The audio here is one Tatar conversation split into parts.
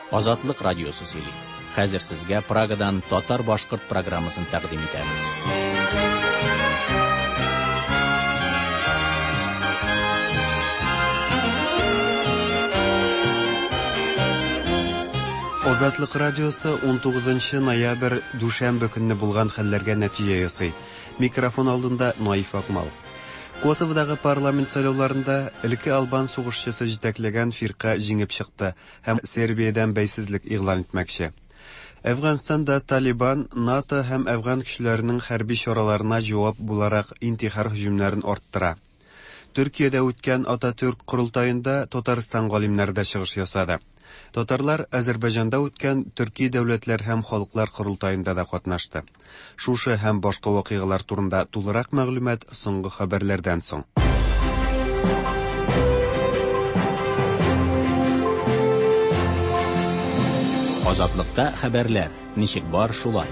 Азатлык радиосы сөйли. Хәзер сезгә Прагадан татар-башкорт программасын тәкъдим итәбез. Азатлык радиосы 19 ноябрь дүшәмбе көнне булган хәлләргә нәтиҗә ясый. Микрофон алдында Наиф Акмал. Косоводагы парламент сайлауларында элекке албан сугышчысы җитәкләгән фирка җиңеп чыкты һәм Сербиядән бәйсезлек игълан итмәкче. Әфганстанда Талибан, НАТО һәм Әфган көчләренең хәрби чараларына җавап буларак интихар һөҗүмнәрен арттыра. Төркиядә үткән Ататürk курултаенда Татарстан галимнәре дә чыгыш ясады. Татарлар Азәрбайҗанда үткән Төрки дәүләтләр һәм халыклар курултаенда да катнашты. Шушы һәм башка вакыйгалар турында тулырак мәгълүмат соңгы хәбәрләрдән соң. Азатлыкта хәбәрләр. Ничек бар шулай.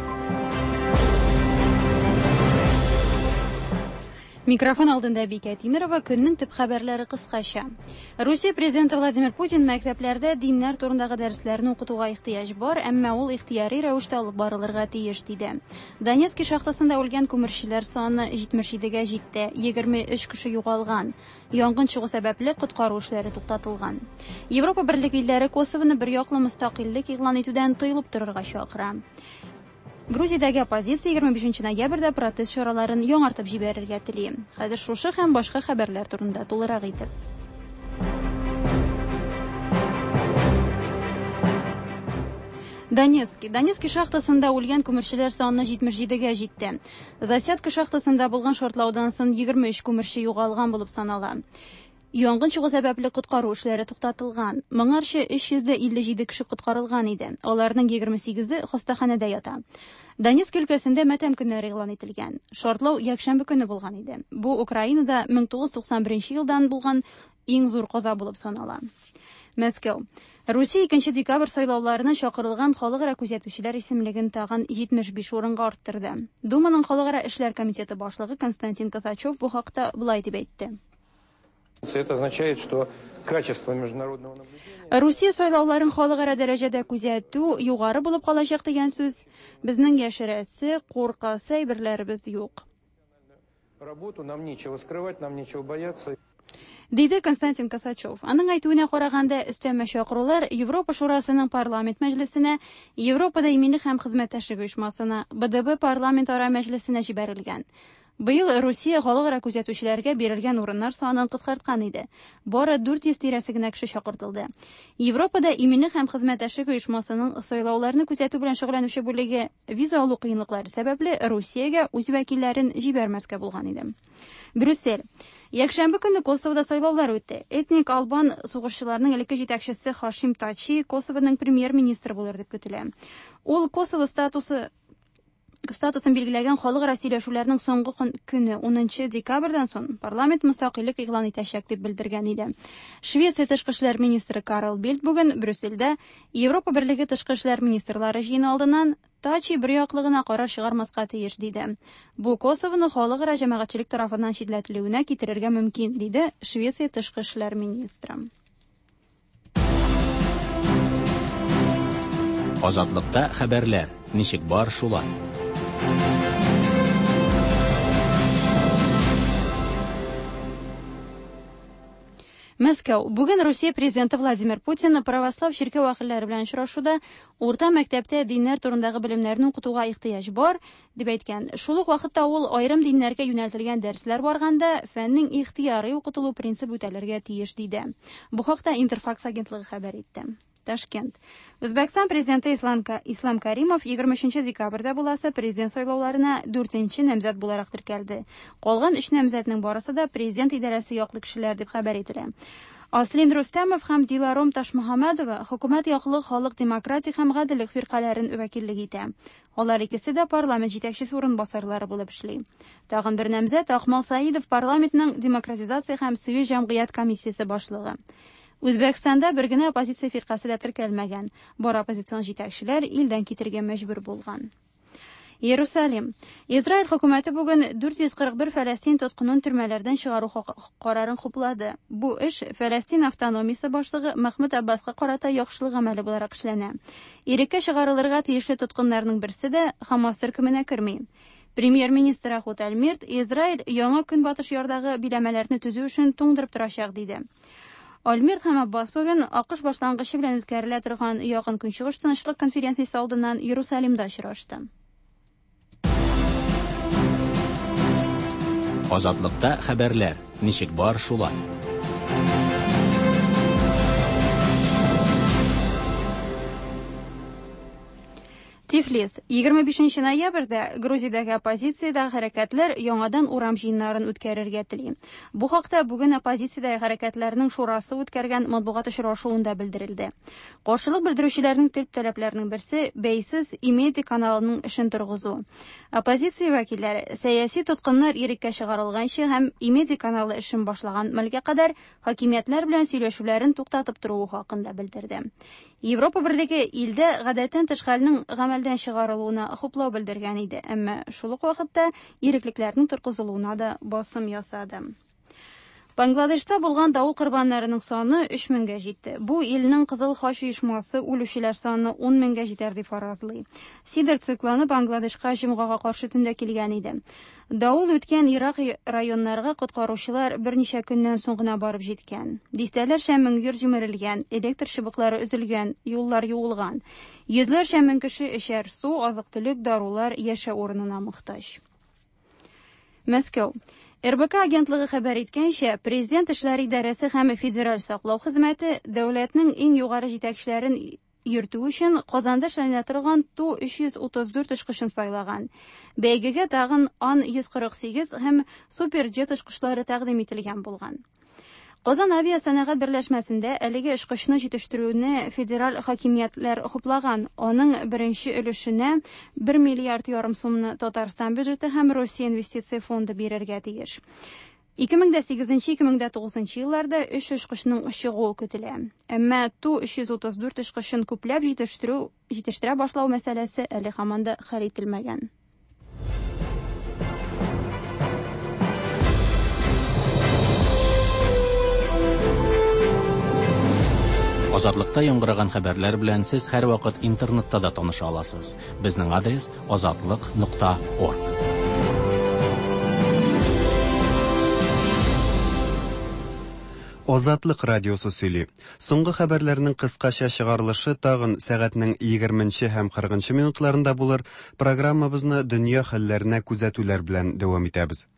Микрофон алдында Бикә Тимирова, көннең төп хәбәрләре кыскача. Русия президенты Владимир Путин мәктәпләрдә диннәр турындагы дәресләрне укытуга ихтыяҗ бар, әмма ул ихтияри рәвештә алып барылырга тиеш диде. Донецк шахтасында үлгән күмерчеләр саны 77-гә җитте, 23 кеше югалган. Янгын чыгу сәбәпле коткару эшләре туктатылган. Европа Берлеге илләре Косовоны бер яклы мөстәкыйльлек игълан итүдән тыелып торырга чакыра. Грузиядәге оппозиция 25 ноябрьдә протест чараларын яңартып җибәрергә тели. Хәзер шушы һәм башка хәбәрләр турында тулырак итеп. Донецк шахтасында үлгән күмерчеләр саны 77-гә җитте. Засядка шахтасында булган шартлаудан соң 23 күмерче югалган булып санала. Янгын чыгу сәбәпле коткару эшләре туктатылган. Моңарчы 357 кеше коткарылган иде. Аларның 28-е хастаханәдә ята. Донецк өлкәсендә матәм көннәре игълан ителгән. Шартлау якшәмбе көне булган иде. Бу Украинада 1991 елдан булган иң зур каза булып санала. Мәскәү. Русия 2 декабрь сайлауларына чакырылган халыкара күзәтүчеләр исемлеген тагын 75 урынга арттырды. Думаның халыкара эшләр комитеты башлыгы Константин Косачев бу хакта булай дип әйтте. Это означает, что качество международного наблюдения... Русия сайлауларын халыкара дәрәҗәдә күзәтү югары булып калачак дигән сүз. Безнең яшерәсе, куркасы әйберләребез юк. Работу нам нечего скрывать, нам нечего бояться. Диде Константин Косачев. Аның әйтүенә караганда, өстәмә чакырулар Европа шурасының парламент мәҗлесенә, Европада иминлек һәм хезмәттәшлек оешмасына, БДБ парламентара мәҗлесенә җибәрелгән. Быел Русия халыкара күзәтүчеләргә бирелгән урыннар санын кыскарткан иде. Бары 400 тирәсе генә кеше чакыртылды. Европада иминлек һәм хезмәттәшлек оешмасының сайлауларны күзәтү белән шөгыльләнүче бүлеге виза алу кыенлыклары сәбәпле Русиягә үз вәкилләрен җибәрмәскә булган иде. Брюссель. Якшәмбе көнне Косовода сайлаулар үтте. Этник албан сугышчыларның элекке җитәкчесе Хашим Тачи Косовоның премьер-министры булыр дип көтелә. Ул Косово статусын билгеләгән халыкара сөйләшүләрнең соңгы көне 10 декабрьдән соң парламент мөстәкыйльлек игълан итәчәк дип белдергән иде. Швеция тышкы эшләр министры Карл Бильд бүген Брюссельдә Европа Берлеге тышкы эшләр министрлары җыены алдыннан Тачи бер яклыгына карар чыгармаска тиеш диде. Бу Косовоны халыкара җәмәгатьчелек тарафыннан читләтелүенә китерергә мөмкин, диде Швеция тышкы эшләр министры. Азатлыкта хәбәрләр. Ничек бар шулай. Мәскәү. Бүген Русия президенты Владимир Путин православ ширкәү вәкилләре белән очрашуда урта мәктәптә диннәр турындагы белемнәрне укытуга ихтыяҗ бар дип әйткән. Шул ук вакытта ул аерым диннәргә юнәлтелгән дәресләр барганда фәннең ихтияри укытылу принципы үтәлергә тиеш диде. Бу хакта Интерфакс агентлыгы хәбәр итте. Ташкент. Үзбәкстан президенты Ислам Каримов 23 декабрьдә буласы президент сайлауларына 4-нче намзәт буларак теркәлде. Калган 3 намзәтнең барысы да президент идарәсе яклы кешеләр дип хәбәр ителә. Аслин Рустамов һәм Диларом Ташмөхәмәдова хөкүмәт яклы халык демократик һәм гаделлек фиркаларын вәкиллек итә. Алар икесе дә парламент җитәкчесе урынбасарлары булып эшли. Тагын бер намзәт Ахмал Саидов парламентның демократизация һәм сивил җәмгыять комиссиясе башлыгы. Үзбәкстанда бер генә оппозиция фиркасы да теркәлмәгән. Бар оппозицион җитәкчеләр илдән китергә мәҗбүр булган. Иерусалим. Израиль хөкүмәте бүген 441 Фәләстин тоткынын төрмәләрдән чыгару карарын хуплады. Бу эш Фәләстин автономиясе башлыгы Мәхмүд Аббаска карата яхшылык гамәле буларак эшләнә. Иреккә чыгарылырга тиешле тоткыннарның берсе дә Хамас төркеменә керми. Премьер-министр Ахут Альмирт Израиль яңа көнбатыш ярдагы биләмәләрне төзү өчен туңдырып торачак диде. Альмирт һәм Аббас бүген АКШ башлангычы белән үткәрелә торган Якын Көнчыгыш тынычлык конференциясе алдыннан Иерусалимда очрашты. Азатлыкта хәбәрләр. Ничек бар шулай. Тифлис. 25 ноябрьдә Грузиядәге оппозициядә хәрәкәтләр яңадан урам җыеннарын үткәрергә тели. Бу хакта бүген оппозициядә хәрәкәтләрнең шурасы үткәргән матбугат очрашуында белдерелде. Каршылык белдерүчеләрнең теләпләренең берсе бәйсез Имеди каналының эшен торгызу. Оппозиция вәкилләре сәяси тоткыннар иреккә чыгарылганчы һәм Имеди каналы эшен башлаган мәлгә кадәр хакимиятләр белән сөйләшүләрен туктатып тору хакында белдерде. Европа Берлеге илдә гадәттән тыш хәлнең гамәлдән чыгарылуына хуплау белдергән иде, әмма шул ук вакытта иреклекләрнең торгызылуына да басым ясады. Бангладешта булган давыл корбаннарының саны 3000-гә җитте. Бу илнең Кызыл Хач оешмасы үлүчеләр саны 10,000-гә җитәр дип фаразлый. Сидр циклоны Бангладешка җомгага каршы төндә килгән иде. Давыл үткән Ирак районнарга коткаручылар берничә көннән соң гына барып җиткән. Дистәләрчә мең җимерелгән, электр чыбыклары өзелгән, юллар юылган. Йөзләрчә мең кеше эчәр су, азык-төлек, дарулар, яшәү урынына мохтаҗ. Мәскәү. РБК агентлыгы хәбәр иткәнчә, президент эшләре идарәсе һәм федераль саклау хезмәте дәүләтнең иң югары җитәкчеләрен йөртү өчен Казанда эшләнә торган Ту-334 очкычын сайлаган. Бәйгегә тагын Ан-148 һәм Суперджет очкычлары тәкъдим ителгән булган. Казан авиасәнәгать берләшмәсендә әлеге очкычны җитештерүне федераль хакимиятләр хуплаган. Аның беренче өлешенә 1,5 миллиард сумны Татарстан бюджеты һәм Россия инвестиция фонды бирергә тиеш. 2008-2009 елларда 3 очкычның чыгуы көтелә. Әмма Ту-334 очкычын күпләп җитештерә башлау мәсьәләсе әле һаман да хәл ителмәгән. Азатлыкта яңгыраган хәбәрләр белән сез һәрвакыт интернетта да таныша аласыз. Безнең адрес azatlyk.org. Азатлык радиосы сөйли. Соңгы хәбәрләрнең кыскача чыгарылышы тагын сәгатьнең 20 һәм 40 минутларында булыр. Программабызны дөнья хәлләренә күзәтүләр белән дәвам итәбез.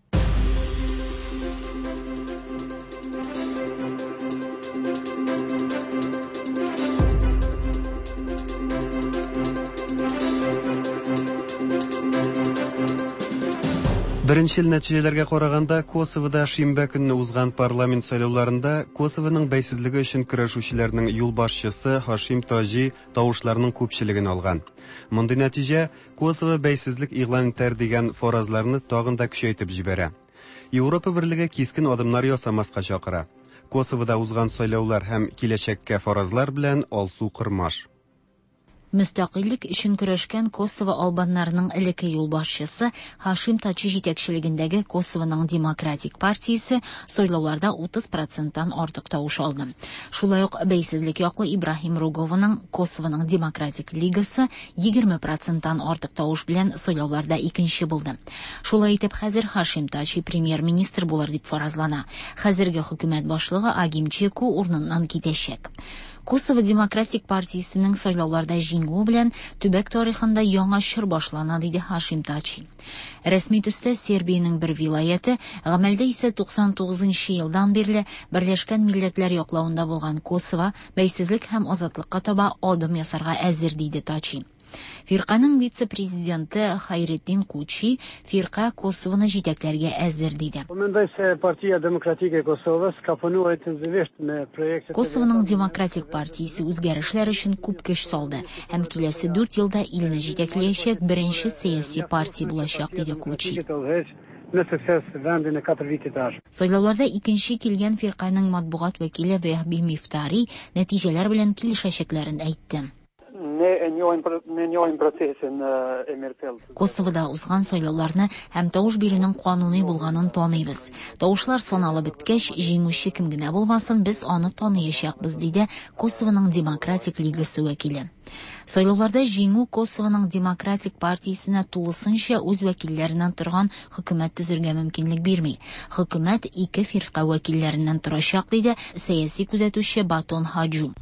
Беренчел нәтиҗәләргә караганда, Косовода шимбә көнне узган парламент сайлауларында Косовоның бәйсезлеге өчен көрәшүчеләрнең юлбашчысы Хашим Таҗи тавышларның күпчелеген алган. Мондый нәтиҗә Косово бәйсезлек игълан итәр дигән фаразларны тагын да көчәйтеп җибәрә. Европа Берлеге кискен адымнар ясамаска чакыра. Косовода узган сайлаулар һәм киләчәккә фаразлар белән алсу кырмаш. Müstəqillik üçün көрәшкән Косово албаннарының элекке юлбашчысы Хашим Таҗи җитәкчелегендәге Косовоның Демократик партиясе сайлауларда 30%-тан артык тавыш алды. Шулай ук бәйсезлек яклы Ибрахим Рогованың Косовоның Демократик лигасы 20%-тан артык тавыш белән сайлауларда икенче булды. Шулай итеп, хәзер Хашим Таҗи премьер-министр булыр дип фаразлана. Хәзерге хөкүмәт башлыгы Агим Чеку урыныннан китәчәк. Косово Демократик партиясенең сайлауларда җиңүе белән төбәк тарихында яңа чор башлана, диде Хашим Таҗи. Рәсми төстә Сербиянең бер вилаяты, гамәлдә исә 99 елдан бирле Берләшкән Милләтләр яклавында булган Косово бәйсезлек һәм азатлыкка таба адым ясарга әзер, диде Таҗи. Фирканың вице-президенты Хайретдин Кучи фирка Косовоны җитәкләргә әзер, диде. Косовоның Демократик партиясе үзгәрешләр өчен күп көч салды һәм киләсе 4 елда илне җитәкләячәк беренче сәяси партия булачак, диде Кучи. Сайлауларда икенче килгән фирканың матбугат вәкиле Вәһби Мифтари нәтиҗәләр белән килешәчәкләрен әйтте. не нёем процессын эмертел. Косовода узган сайлауларны һәм тавыш бирүнең кануни булганын таныйбыз. Тавышлар саналып беткәч, җиңүче кем генә булмасын, без аны таныячакбыз, диде Косовоның Демократик лигасы вәкиле. Сайлауларда җиңү Косовоның Демократик партиясенә тулысынча үз вәкилләреннән торган хөкүмәт төзергә мөмкинлек бирми. Хөкүмәт ике фирка вәкилләреннән торачак, диде сәяси күзәтүче Батон Хаджу.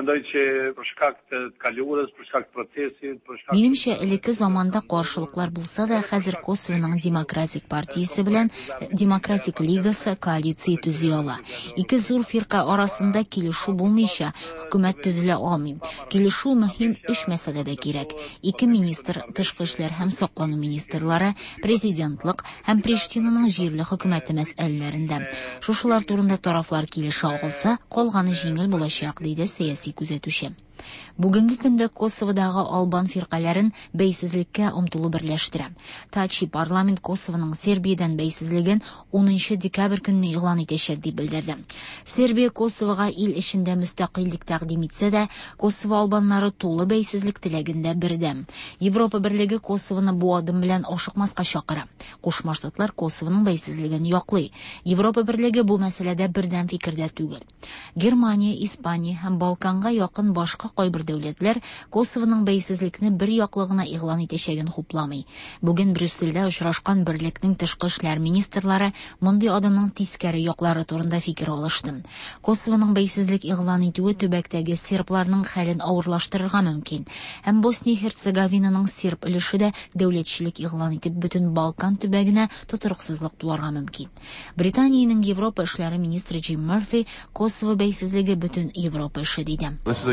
Минемчә, элекке заманда каршылыклар булса да, хәзер Косовоның Демократик партиясе белән Демократик лигасы коалиция төзи ала. Ике зур фирка арасында килешү булмыйча, хөкүмәт төзелә алмый. Килешү мөһим эш мәсьәләдә кирәк. Ике министр, тышкы эшләр һәм саклану министрлары, президентлык һәм Приштинаның җирле хөкүмәте мәсьәләләрендә. Шушылар турында тарафлар килешә алса, калганы җиңел булачак, диде сәяси күзәтүче. Бүгенге көндә Косоводагы албан фиркаларын бәйсезлеккә омтылу берләштерә. Тачи парламент Косовоның Сербиядән бәйсезлеген 10 декабрь көнне игълан итәчәк дип белдерде. Сербия Косовога ил эчендә мөстәкыйльлек тәкъдим итсә дә, Косово албаннары тулы бәйсезлек теләгендә бердәм. Европа берлеге Косовоны бу адым белән ашыкмаска чакыра. Кушма Штатлар Косовоның бәйсезлеген яклый. Европа берлеге бу мәсьәләдә бердәм фикердә түгел. Германия, Испания һәм Балканга якын башка кайбер дәүләтләр Косовоның бәйсезлекне бер яклыгына игълан итәчәген хупламый. Бүген Брюссельдә очрашкан берлекнең тышкы эшләр министрлары мондый адымның тискәре яклары турында фикер алышты. Косовоның бәйсезлек игълан итүе төбәктәге сербларның хәлен авырлаштырырга мөмкин. Һәм Босния-Херцеговинаның серб өлеше дә дәүләтчелек игълан итеп бөтен Балкан төбәгенә тотрыксызлык туарга мөмкин. Британиянең Европа эшләре министры Джим Мерфи Косово бәйсезлеге бөтен Европа эше диде.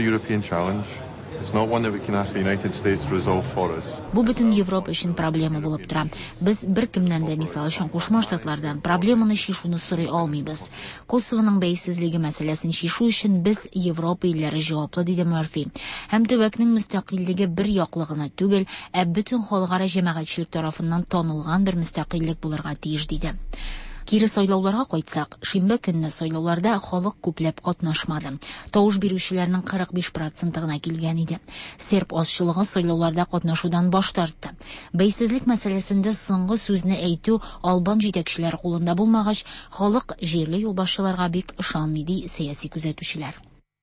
Бу бөтен Европа өчен проблема булып тора. Без беркемнән дә, мисал өчен Кушма Штатлардан, проблеманы чишүне сорый алмыйбыз. Косовоның бәйсезлеге мәсьәләсен чишү өчен без Европа илләре җаваплы, диде Мерфи. Һәм төбәкнең мөстәкыйльлеге бер яклыгына түгел, бөтен халыкара җәмәгатьчелек тарафыннан танылган бер мөстәкыйльлек булырга тиеш, диде. Кире сайлауларга кайтсак, шимбә көнне сайлауларда халык күпләп катнашмады. Тавыш бирүчеләрнең 45% гына килгән иде. Серб азчылыгы сайлауларда катнашудан баш тартты. Бәйсезлек мәсьәләсендә соңгы сүзне әйтү албан җитәкчеләр кулында булмагач, халык җирле юлбашчыларга бик ышанмый, ди сәяси күзәтүчеләр.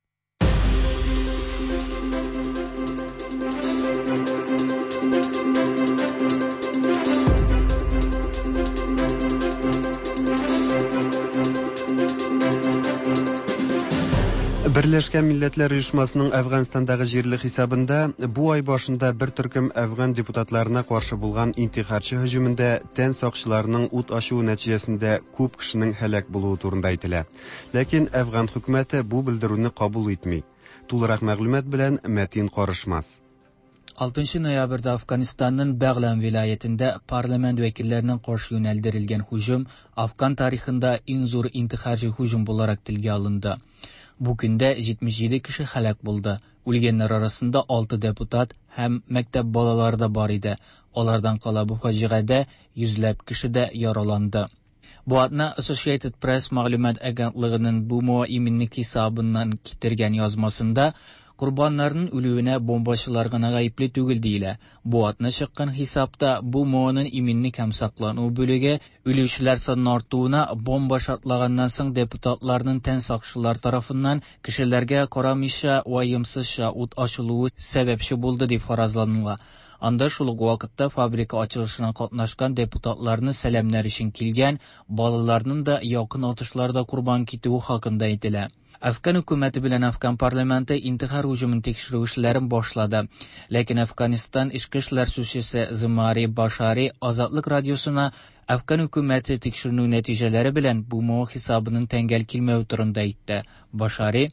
Берләшкән Милләтләр Оешмасының Әфганстандагы җирле хисабында бу ай башында бер төркем әфган депутатларына каршы булган интихарчы һөҗүмендә тән сакчыларының ут ачуы нәтиҗәсендә күп кешенең һәлак булуы турында әйтелә. Ләкин әфган хөкүмәте бу белдерүне кабул итми. Тулырак мәгълүмат белән Мәтин Карышмас. 6 ноябрьдә Афганистанның Бәғләм вилаятында парламент вәкилләренең каршы юнәлдерелгән һүҗүм Афган тарихында иң зур интихарчы һүҗүм буларак телгә алынды. Бу көндә 77 кеше һәлак булды. Үлгәннәр арасында 6 депутат һәм мәктәп балалары да бар иде. Алардан кала бу фаҗигадә йөзләп кеше дә яраланды. Бу атна Associated Press мәгълүмат агентлыгының бу иминник хисабыннан китергән язмасында Курбаннарның үлүенә бомбачылар гына гаепле түгел диелә. Бу атна чыккан хисапта бу моның иминник һәм саклану бүлеге үлүчеләр санын артуына бомба шартлаганнан соң депутатларның тән сакчылар тарафыннан кешеләргә карамыйча ваемсызча ут ачылуы сәбәпче булды дип фаразланыла. Анда шул ук вакытта фабрика ачылышына катнашкан депутатларны сәламнәр өчен килгән балаларның да якын атышларда курбан китүе хакында әйтелә. Афган хөкүмәте белән Афган парламенты интихар һөҗүмен тикшерү эшләрен башлады. Ләкин Афганистан ички эшләр сүзчесе Зимари Башари Азатлык радиосына Афган хөкүмәте тикшерү нәтиҗәләре белән бу хисабының тәңгәл килмәү турында әйтте. Башари: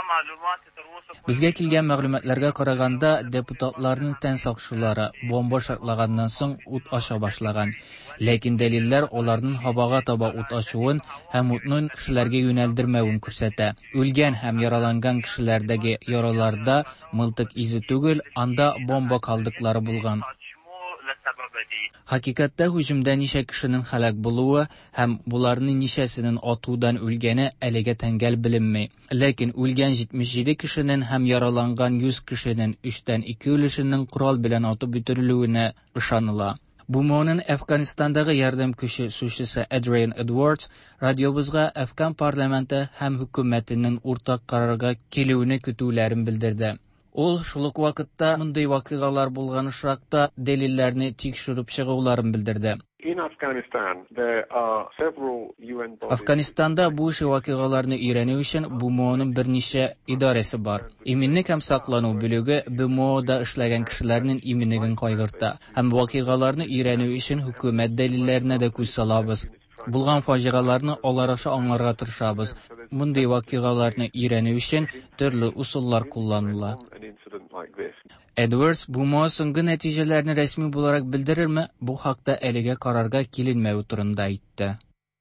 Безгә килгән мәгълүматларга караганда, депутатларның тән сакчылары бомба шартлаганнан соң ут аша башлаган. Ләкин дәлилләр аларның һавага таба ут ачуын һәм утның кешеләргә юнәлдермәвен күрсәтә. Үлгән һәм яраланган кешеләрдәге яраларда мылтык изе түгел, анда бомба калдыклары булган. Хакыйкатта һөҗүмдә ничә кешенең һәлак булуы һәм буларның ничәсенең атудан үлгәне әлегә тәңгәл беленми. Ләкин үлгән 77 кешенең һәм яраланган 100 кешенең 3тән 2 өлешенең корал белән атып бетерелүенә ышаныла. БМОның Әфганистандагы ярдәм көче сүзчесе Adrian Edwards радиобызга Әфган парламенты һәм хөкүмәтенең уртак карарга килүенә көтүләрен белдерде. Ул шул ук вакытта мондый вакыйгалар булган очракта дәлилләрне тикшерүп чыгуларын белдерде. Әфганистанда бу вакыйгаларны өйрәнү өчен БМОның берничә идарәсе бар. Иминлек һәм саклану бүлеге БМОда эшләгән кешеләрнең иминлеген кайгырта һәм вакыйгаларны өйрәнү өчен хөкүмәт дәлилләренә дә күз салабыз. Булган фаҗигаларны аларыша аңларга тырышабыз. Мондый вакыйгаларны өйрәнү өчен төрле усуллар кулланыла. Edwards БМО соңгы нәтиҗәләрне рәсми буларак белдерерме? Бу хакта әлегә карарга киленмәү турында әйтте.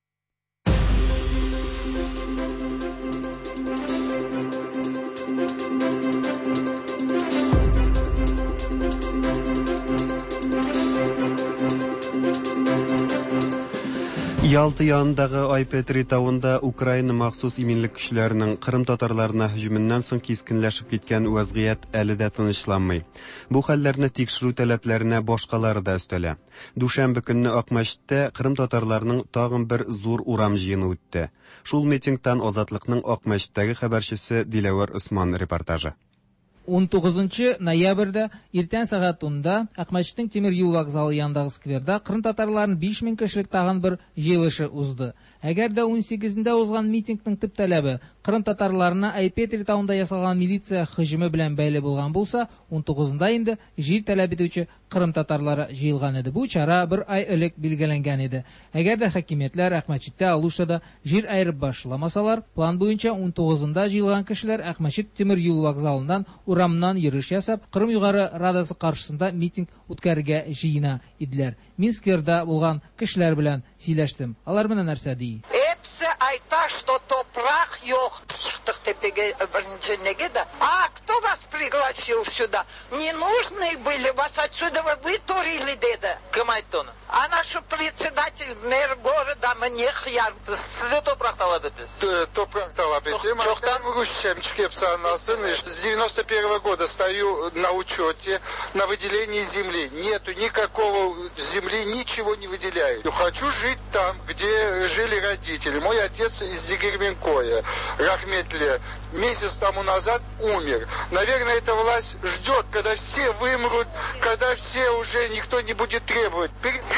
Ялты янындагы Айпетри тауында Украина махсус иминлек көчләренең Кырым татарларына һөҗүменнән соң кискенләшеп киткән вазгыять әле дә тынычланмый. Бу хәлләрне тикшерү таләпләренә башкалары да өстәлә. Дүшәмбе көнне Акмәчеттә Кырым татарларының тагын бер зур урам җыены үтте. Шул митингтан Азатлыкның Акмәчеттәге хәбәрчесе Диләвар Усман репортажы. 19 ноябрьдә иртән сәгать 10-да Акмәчеттең тимер юл вокзалы янындагы скверда Кырым татарларының 5000 кешелек тагын бер җыелышы узды. Әгәр дә 18-дә узган митингның төп талабы Кырым татарларына Айпетри тауында ясалган милиция һөҗүме белән бәйле булган булса, 19-да инде җир таләп итүче Кырым татарлары җыелган иде. Бу чара бер ай элек билгеләнгән иде. Әгәр дә хакимиятләр Акмәчеттә, Алушада җир айырып башламасалар, план буенча 19-да җыелган кешеләр Акмәчет тимер юл вокзалыннан урамнан йөреш ясап, Кырым югары радасы каршысында митинг үткәрергә җыена иделәр. Мин скверда булган кешеләр белән сөйләштем. Алар менә нәрсә ди? Эпсе айта, что топрак yok. А кто вас пригласил сюда? Не нужны были вас отсюда, вы турили деда. Кем айтты оны? А наш председатель, мэр города, мне хияр. Сізде топрақ талап етпіз? Топрақ талап етем. Жоқтан? Рущемчик с 91 года стою на учете на выделении земли. Нету никакого земли, ничего не выделяют. Хочу жить там, где жили родители. Мой отец из Дегерменкоя, Рахметле, месяц тому назад умер. Наверное, эта власть ждет, когда все вымрут, когда все уже никто не будет требовать.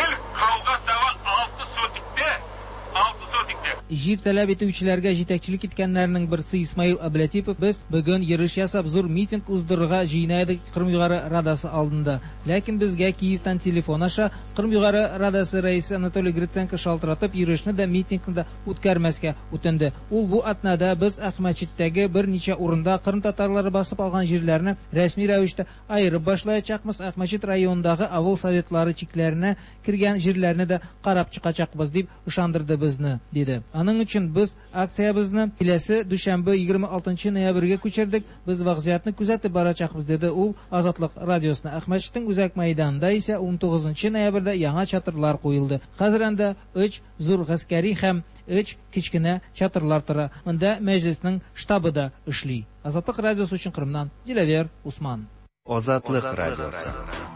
Җир таләп итүчеләргә җитәкчелек иткәннәрнең берсе Исмаил Аблатипов. Без бүген йөреш ясап зур митинг уздырырга җыена идек Кырым югары радасы алдында. Ләкин безгә Киевтан телефон аша Кырым югары радасы рәисе Анатолий Гриценко шалтыратып йөрешне дә митингны да үткәрмәскә үтенде. Ул бу атнада без Акмәчеттәге берничә урында Кырым татарлары басып алган җирләрне рәсми рәвештә айырып башлаячакбыз. Акмәчет районындагы авыл советлары чикләренә кергән җирләрне дә карап чыкачакбыз дип ышандырды безне, диде. Аның өчен без акциябызны киләсе дүшәмбе 26 ноябрьгә күчердек. Без вазгыятны күзәтеп барачакбыз, диде ул Азатлык радиосына. Әхмәчеттең үзәк мәйданында исә 19 ноябрьдә яңа чатырлар куелды. Хәзер анда 3 зур гаскәри һәм 3 кичкенә чатырлар тора. Монда мәҗлеснең штабы да эшли. Азатлык радиосы өчен Кырымнан Диләвер Усман. Азатлык радиосы.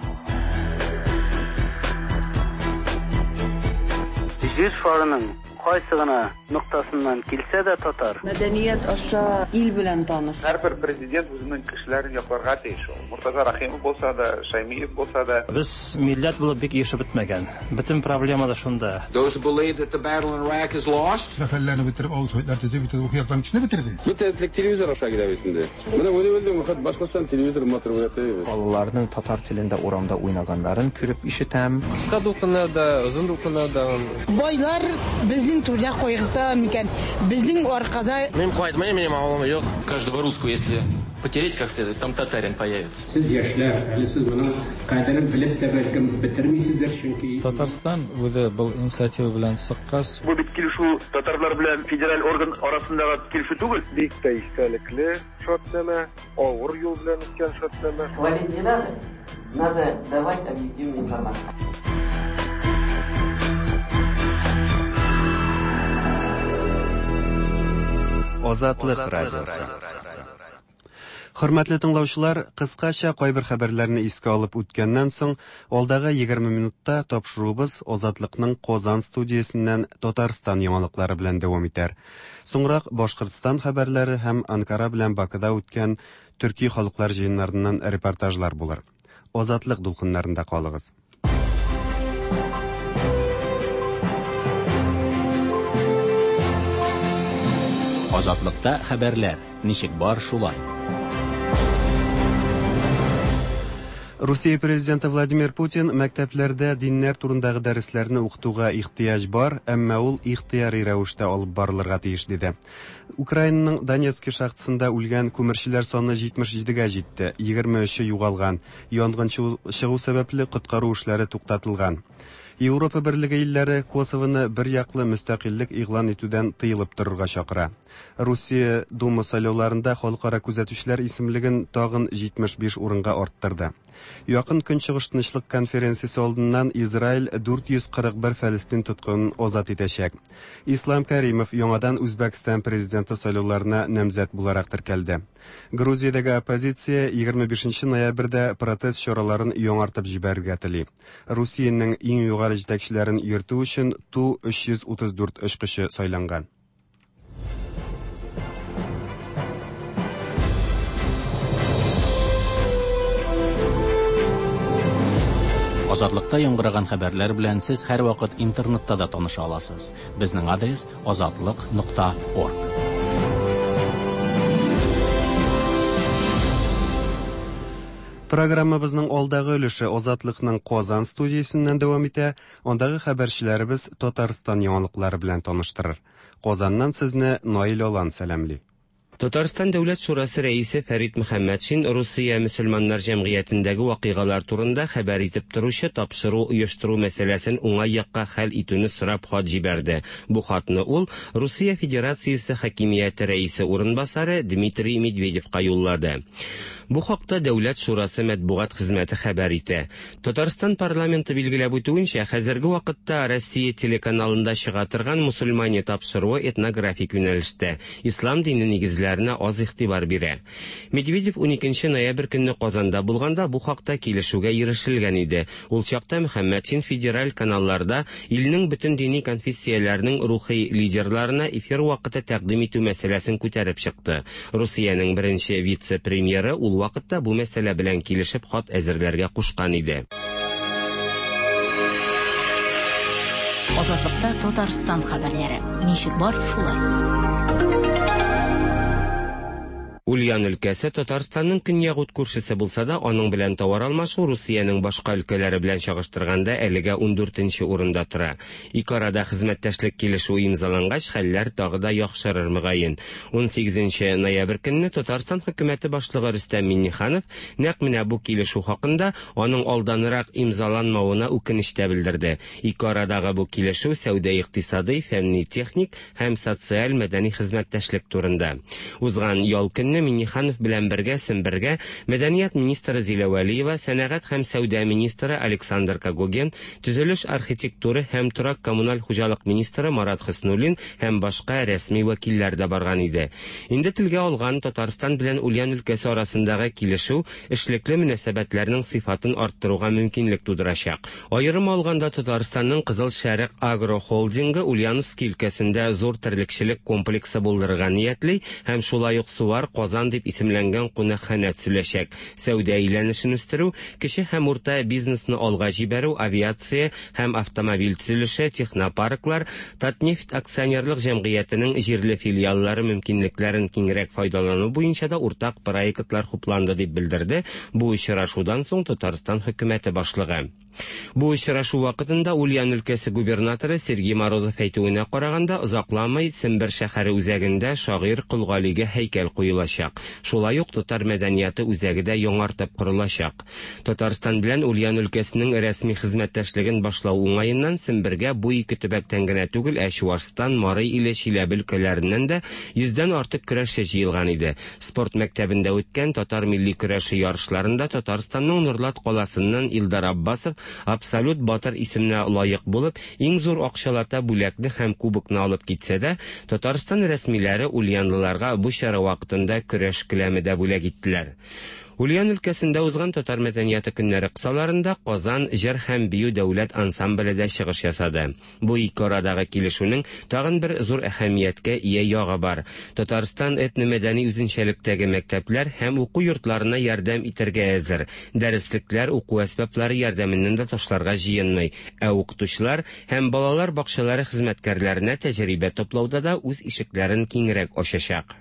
Җир шарының кайсыгына нуктасыннан килсә дә татар. Мәдәният аша ил белән таныш. Һәрбер президент үзенең кешеләрен якларга тиеш. Муртаза Рахимов булса да, Шаймиев булса да. Без милләт булып бик яшәп бетмәгән. Бөтен проблема да шунда. Those who believe that the battle in Iraq is lost. Фәлләрне бетереп авызлар төзеп бетереп ухыяктан кичне бетерде. Бөтен телевизор аша килә битендә. Менә уйлыйм, хәт башкачан телевизор матбугаты. Аларның татар телендә урамда уйнаганнарын күреп ишетәм. Кыска дулкыннар да, озын дулкынар да. Байлар безнең түрдә кайгырта микән? Безнең аркада. Мин кайтмыйм, минем авылым юк. Каждого русского, если потереть как следует, там татарин появится. Сез яшьләр, әле сез моның кадерен белеп тә бәлкем бетермисездер, чөнки Татарстан үзе бу инициатива белән сыккас. Бу бит килешү татарлар белән федераль орган арасындагы килешү түгел. Бик тә истәлекле шартлама, авыр юл белән үткән шартлама. Надо давать объективную информацию. Азатлык радиосы. Хөрмәтле тыңлаучылар, кыскача кайбер хәбәрләрне искә алып үткәннән соң, алдагы 20 минутта тапшырубыз Азатлыкның Казан студиясеннән Татарстан яңалыклары белән дәвам итәр. Соңрак Башкортстан хәбәрләре һәм Анкара белән Бакыда үткән төрки халыклар җыеннарыннан репортажлар булыр. Азатлык дулкыннарында калыгыз. Азатлыкта хәбәрләр. Ничек бар шулай? Русия президенты Владимир Путин мәктәпләрдә диннәр турындагы дәресләрне укытуга ихтыяҗ бар, әмма ул ихтыяри рәвештә алып барылырга тиеш диде. Украинаның Донецк шахтасында үлгән күмерчеләр саны 77-гә җитте, 23-е югалган, янгын чыгу сәбәпле коткару эшләре туктатылган. Европа Берлеге илләре Косовоны бер яклы мөстәкыйльлек игълан итүдән тыелып торырга чакыра. Русия Дума сайлауларында халыкара күзәтүчеләр исемлеген тагын 75 урынга арттырды. Якын Көнчыгыш тынычлык конференциясе алдыннан Израиль 441 Фәлестин тоткынын азат итәчәк. Ислам Кәримов яңадан Үзбәкстан президенты сайлауларына намзәт буларак теркәлде. Грузиядәге оппозиция 25 ноябрьдә протест чараларын яңартып җибәрергә тели. Русиянең иң югары җитәкчеләрен йөртү өчен Ту-334 очкычы сайланган. Азатлыкта яңгыраган хәбәрләр белән сез һәр вакыт интернетта да таныша аласыз. Безнең адрес azatlyk.org. Программабызның алдагы өлеше Азатлыкның Казан студиясеннән дәвам итә. Андагы хәбәрчеләребез Татарстан яңалыклары белән таныштырыр. Казаннан сезне Наил Алан сәламли. Татарстан Дәүләт Шурасы рәисе Фәрит Мөхәммәтшин Русия мөселманнар җәмгыятендәге вакыйгалар турында хәбәр итеп торучы тапшыру оештыру мәсьәләсен уңай якка хәл итүне сорап хат җибәрде. Бу хатны ул Русия Федерациясе хакимияте рәисе урынбасары Дмитрий Медведевка юллады. Бу хакта Дәүләт Шурасы матбугат хезмәте хәбәр итә. Татарстан парламенты билгеләп үтүенчә, хәзерге вакытта Россия телеканалында чыга торган мусульмане тапшыруы этнографик юнәлештә, ислам дине нигезләренә аз игътибар бирә. Медведев 12 ноябрь көнне Казанда булганда бу хакта килешүгә ирешелгән иде. Ул чакта Мөхәммәтшин федераль каналларда илнең бөтен дини конфессияләрнең рухи лидерларына эфир вакыты тәкъдим итү мәсьәләсен күтәреп чыкты. Русиянең беренче вице-премьеры ул вакытта бу мәсьәлә белән килешеп хат әзерләргә кушкан иде. Азатлыкта Татарстан хәбәрләре. Ничек бар шулай? Ульян өлкәсе Татарстанның көньягут күршесе булса да, аның белән товар алмашу Русиянең башка өлкәләре белән чагыштырганда әлегә 14нче урында тора. Ике арада хезмәттәшлек килешү имзалангач, хәлләр тагы да яхшырыр мөгаен. 18 ноябрь көнне Татарстан хөкүмәте башлыгы Рөстәм Миңнеханов нәкъ менә бу килешү хакында аның алданрак имзаланмавына үкенеч тә белдерде. Ике арадагы бу килешү сәүдә-икътисади, фәнни-техник һәм социаль-мәдәни хезмәттәшлек турында. Узган ял көнне Миңнеханов белән бергә Сембергә Мәдәният министры Зилә Вәлиева, сәнәгать һәм сәүдә министры Александр Кагоген, төзелеш, архитектура һәм торак коммуналь хуҗалык министры Марат Хөснуллин һәм башка рәсми вәкилләр дә барган иде. Инде телгә алган Татарстан белән Ульян өлкәсе арасындагы килешү эшлекле мөнәсәбәтләрнең сыйфатын арттыруга мөмкинлек тудырачак. Аерым алганда Татарстанның Кызыл Шәрык агро холдингы Ульяновский өлкәсендә зур терлекчелек комплексы булдырырга ниятли һәм шулай ук Сувар Казан дип исемләнгән кунакханә төзеләчәк. Сәүдә әйләнешен үстерү, кече һәм урта бизнесны алга җибәрү, авиация һәм автомобиль төзелеше, технопарклар, Татнефть акционерлык җәмгыятенең җирле филиаллары мөмкинлекләрен киңрәк файдалану буенча да уртак проектлар хупланды дип белдерде бу очрашудан соң Татарстан хөкүмәте башлыгы. Бу очрашу вакытында Ульян өлкәсе губернаторы Сергей Морозов әйтүенә караганда, озакламый Сембер шәһәре үзәгендә шагыйрь Кулгалигә һәйкәл куелачак. Шулай ук татар мәдәнияты үзәге дә яңартып корылачак. Татарстан белән Ульян өлкәсенең рәсми хезмәттәшлеген башлау уңаеннан Сембергә бу ике төбәктән генә түгел, Чуашстан, Марый иле Чиләбе өлкәләреннән дә 100дән артык көрәшче җыелган иде. Спорт мәктәбендә үткән татар милли көрәше ярышларында Татарстанның Нурлат каласыннан Илдар Аббасов абсолют батыр исеменә лаек булып, иң зур акчалата бүләкне һәм кубокны алып китсә дә, Татарстан рәсмиләре ульянлыларга бу чара вакытында көрәш күләмендә бүләк иттеләр. Ульян өлкәсендә узган татар мәдәнияте көннәре кысаларында Казан җыр һәм бию дәүләт ансамбле дә чыгыш ясады. Бу ике арадагы килешүнең тагын бер зур әһәмияткә ия ягы бар. Татарстан этно-мәдәни үзенчәлектәге мәктәпләр һәм уку йортларына ярдәм итәргә әзер. Дәреслекләр, уку әсбаплары ярдәменнән дә ташларга җыенмый. Ә укытучылар һәм балалар бакчалары хезмәткәрләренә тәҗрибә топлауда да үз ишекләрен киңрәк ачачак.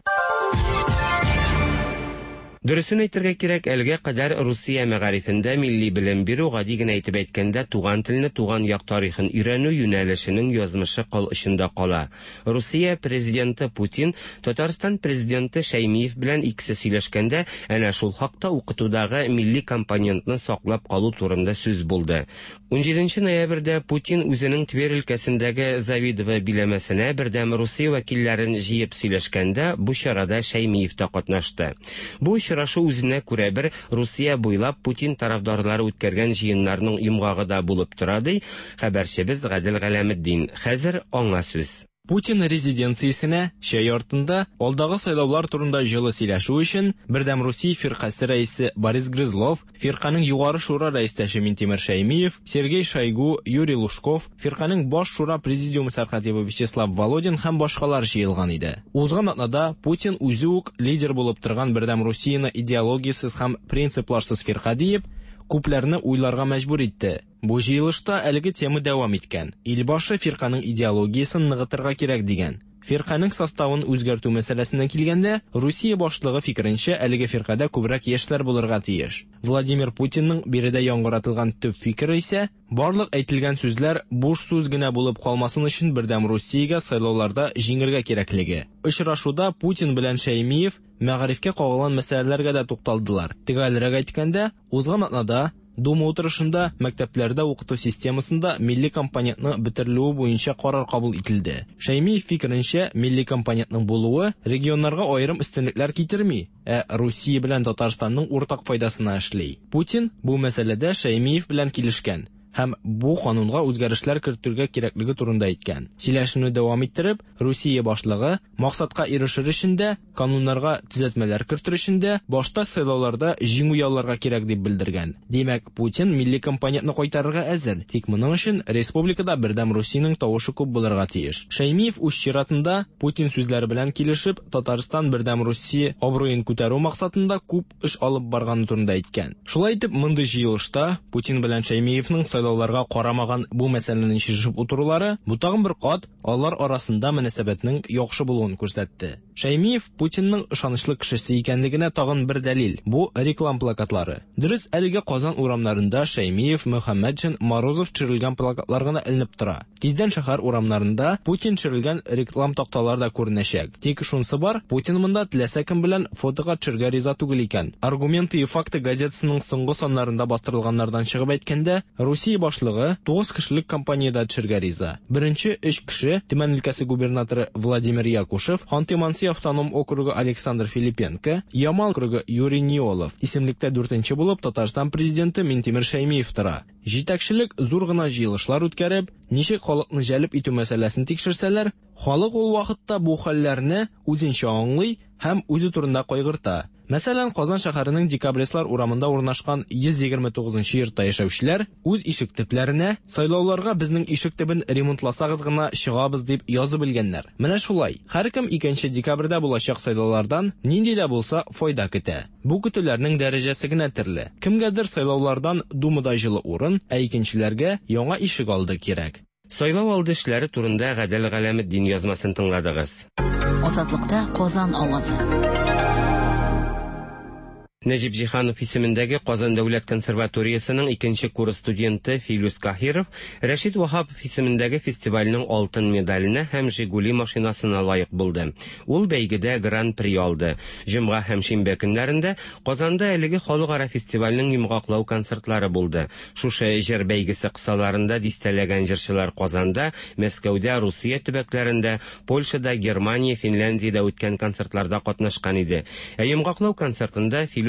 Дөресен әйтергә кирәк, әлегә кадәр Русия мәгарифендә милли белем бирү, гади генә әйтеп әйткәндә, туган телне, туган як тарихын өйрәнү юнәлешенең язмышы кыл очында кала. Русия президенты Путин Татарстан президенты Шәймиев белән икесе сөйләшкәндә, әнә шул хакта укытудагы милли компонентны саклап калу турында сүз булды. 17 ноябрьдә Путин үзенең Тверь өлкәсендәге Завидово биләмәсенә бердәм Русия вәкилләрен җыеп сөйләшкәндә, бу чарада Шәймиев та катнашты. Бу очрашу үзенә күрә бер Русия буйлап Путин тарафдарлары үткәргән җыеннарның йомгагы да булып тора, ди хәбәрчебез Гадел Галәметдин. Хәзер аңа сүз. Путин резиденциясенә чәй артында алдагы сайлаулар турында җылы сөйләшү өчен бердәм Русия фиркасы рәисе Борис Грызлов, фирканың югары шура рәистәше Минтимер Шәймиев, Сергей Шойгу, Юрий Лужков, фирканың баш шура президиумы сәркатибы Вячеслав Володин һәм башкалар җыелган иде. Узган атнада Путин үзе үк лидер булып торган бердәм Русияны идеологиясыз һәм принципларсыз фирка диеп, күпләрне уйларга мәҗбүр итте. Бу җыелышта әлеге тема дәвам иткән. Илбашы фирканың идеологиясын ныгытырга кирәк дигән. Фирканың составын үзгәртү мәсьәләсенә килгәндә, Русия башлыгы фикеренчә, әлеге фиркада күбрәк яшьләр булырга тиеш. Владимир Путинның биредә яңгыратылган төп фикере исә, барлык әйтелгән сүзләр буш сүз генә булып калмасын өчен бердәм Русиягә сайлауларда җиңәргә кирәклеге. Очрашуда Путин белән Шәймиев мәгарифкә кагылган мәсьәләләргә дә тукталдылар. Тегеләргә әйткәндә, узган атнада Дума утырышында мәктәпләрдә укыту системасында милли компонентны бетерелүе буенча карар кабул ителде. Шәймиев фикеренчә, милли компонентның булуы регионнарга аерым өстенлекләр китерми, ә Русия белән Татарстанның уртак файдасына эшли. Путин бу мәсьәләдә Шәймиев белән килешкән һәм бу канунга үзгәрешләр кертергә кирәклеге турында әйткән. Сөйләшүне дәвам иттереп, Русия башлыгы максатка ирешер өчен дә, кануннарга төзәтмәләр кертер өчен дә башта сайлауларда җиңү яуларга кирәк дип белдергән. Димәк, Путин милли компонентны кайтарырга әзер, тик моның өчен республикада бердәм Русиянең тавышы күп булырга тиеш. Шәймиев үз чиратында Путин сүзләре белән килешеп, Татарстан бердәм Русия абруен күтәрү максатында күп эш алып барганы турында әйткән. Шулай итеп, мондый җыелышта Путин белән Шәймиевнең сайлауларга карамаган бу мәсьәләне чишеп утырулары бу тагын бер кат алар арасында мөнәсәбәтнең яхшы булуын күрсәтте. Шәймиев Путинның ышанычлы кешесе икәнлегенә тагын бер дәлил. Бу реклам плакатлары. Дөрес, әлегә Казан урамнарында Шәймиев, Мөхәммәтшин, Морозов төшерелгән плакатлар гына эленеп тора. Тиздән шәһәр урамнарында Путин төшерелгән реклам такталары да күренәчәк. Тик шунысы бар, Путин монда теләсә кем белән фотога төшәргә риза түгел икән. Аргументы и факты газетасының соңгы саннарында бастырылганнардан чыгып әйткәндә, Русия башлыгы 9 кешелек компаниядә төшәргә риза. Беренче 3 кеше Төмән өлкәсе губернаторы Владимир Якушев, Ханты-Мансийск автоном округы Александр Филипенко, Ямал округы Юрий Ниолов. Исемлектә 4-нче булып Татарстан президенты Минтимер Шәймиев тора. Җитәкчелек зур гына җыелышлар үткәреп, ничек халыкны җәлеп итү мәсьәләсен тикшерсәләр, халык ул вакытта бу хәлләрне үзенчә аңлый һәм үзе турында кайгырта. Мәсәлән, Казан шәһәренең Декабристлар урамында урнашкан 129-нчы йортта яшәүчеләр үз ишек төпләренә сайлауларга безнең ишек төбен ремонтласагыз гына чыгабыз дип язып белгәннәр. Менә шулай. Һәркем 2 декабрьдә булачак сайлаулардан нинди дә булса файда көтә. Бу көтүләрнең дәрәҗәсе генә төрле. Кемгәдер сайлаулардан Думада җылы урын, ә икенчеләргә яңа ишек алды кирәк. Сайлау алды эшләре турында Гадел Галәметдин язмасын тыңладыгыз. Азатлыкта Казан авазы. Нәҗип Җиһанов исемендәге Казан дәүләт консерваториясының 2нче курс студенты Филүс Каһиров Рәшид Вахапов исемендәге фестивальнең алтын медаленә һәм Жигули машинасына лаек булды. Ул бәйгедә гран-при алды. Җомга һәм шимбә көннәрендә Казанда әлеге халыкара фестивальнең йомгаклау концертлары булды. Шушы җыр бәйгесе кысаларында дистәләгән җырчылар Казанда, Мәскәүдә, Русия төбәкләрендә, Польшада, Германия, Финляндиядә үткән концертларда катнашкан иде. Йомгаклау концертында Филүс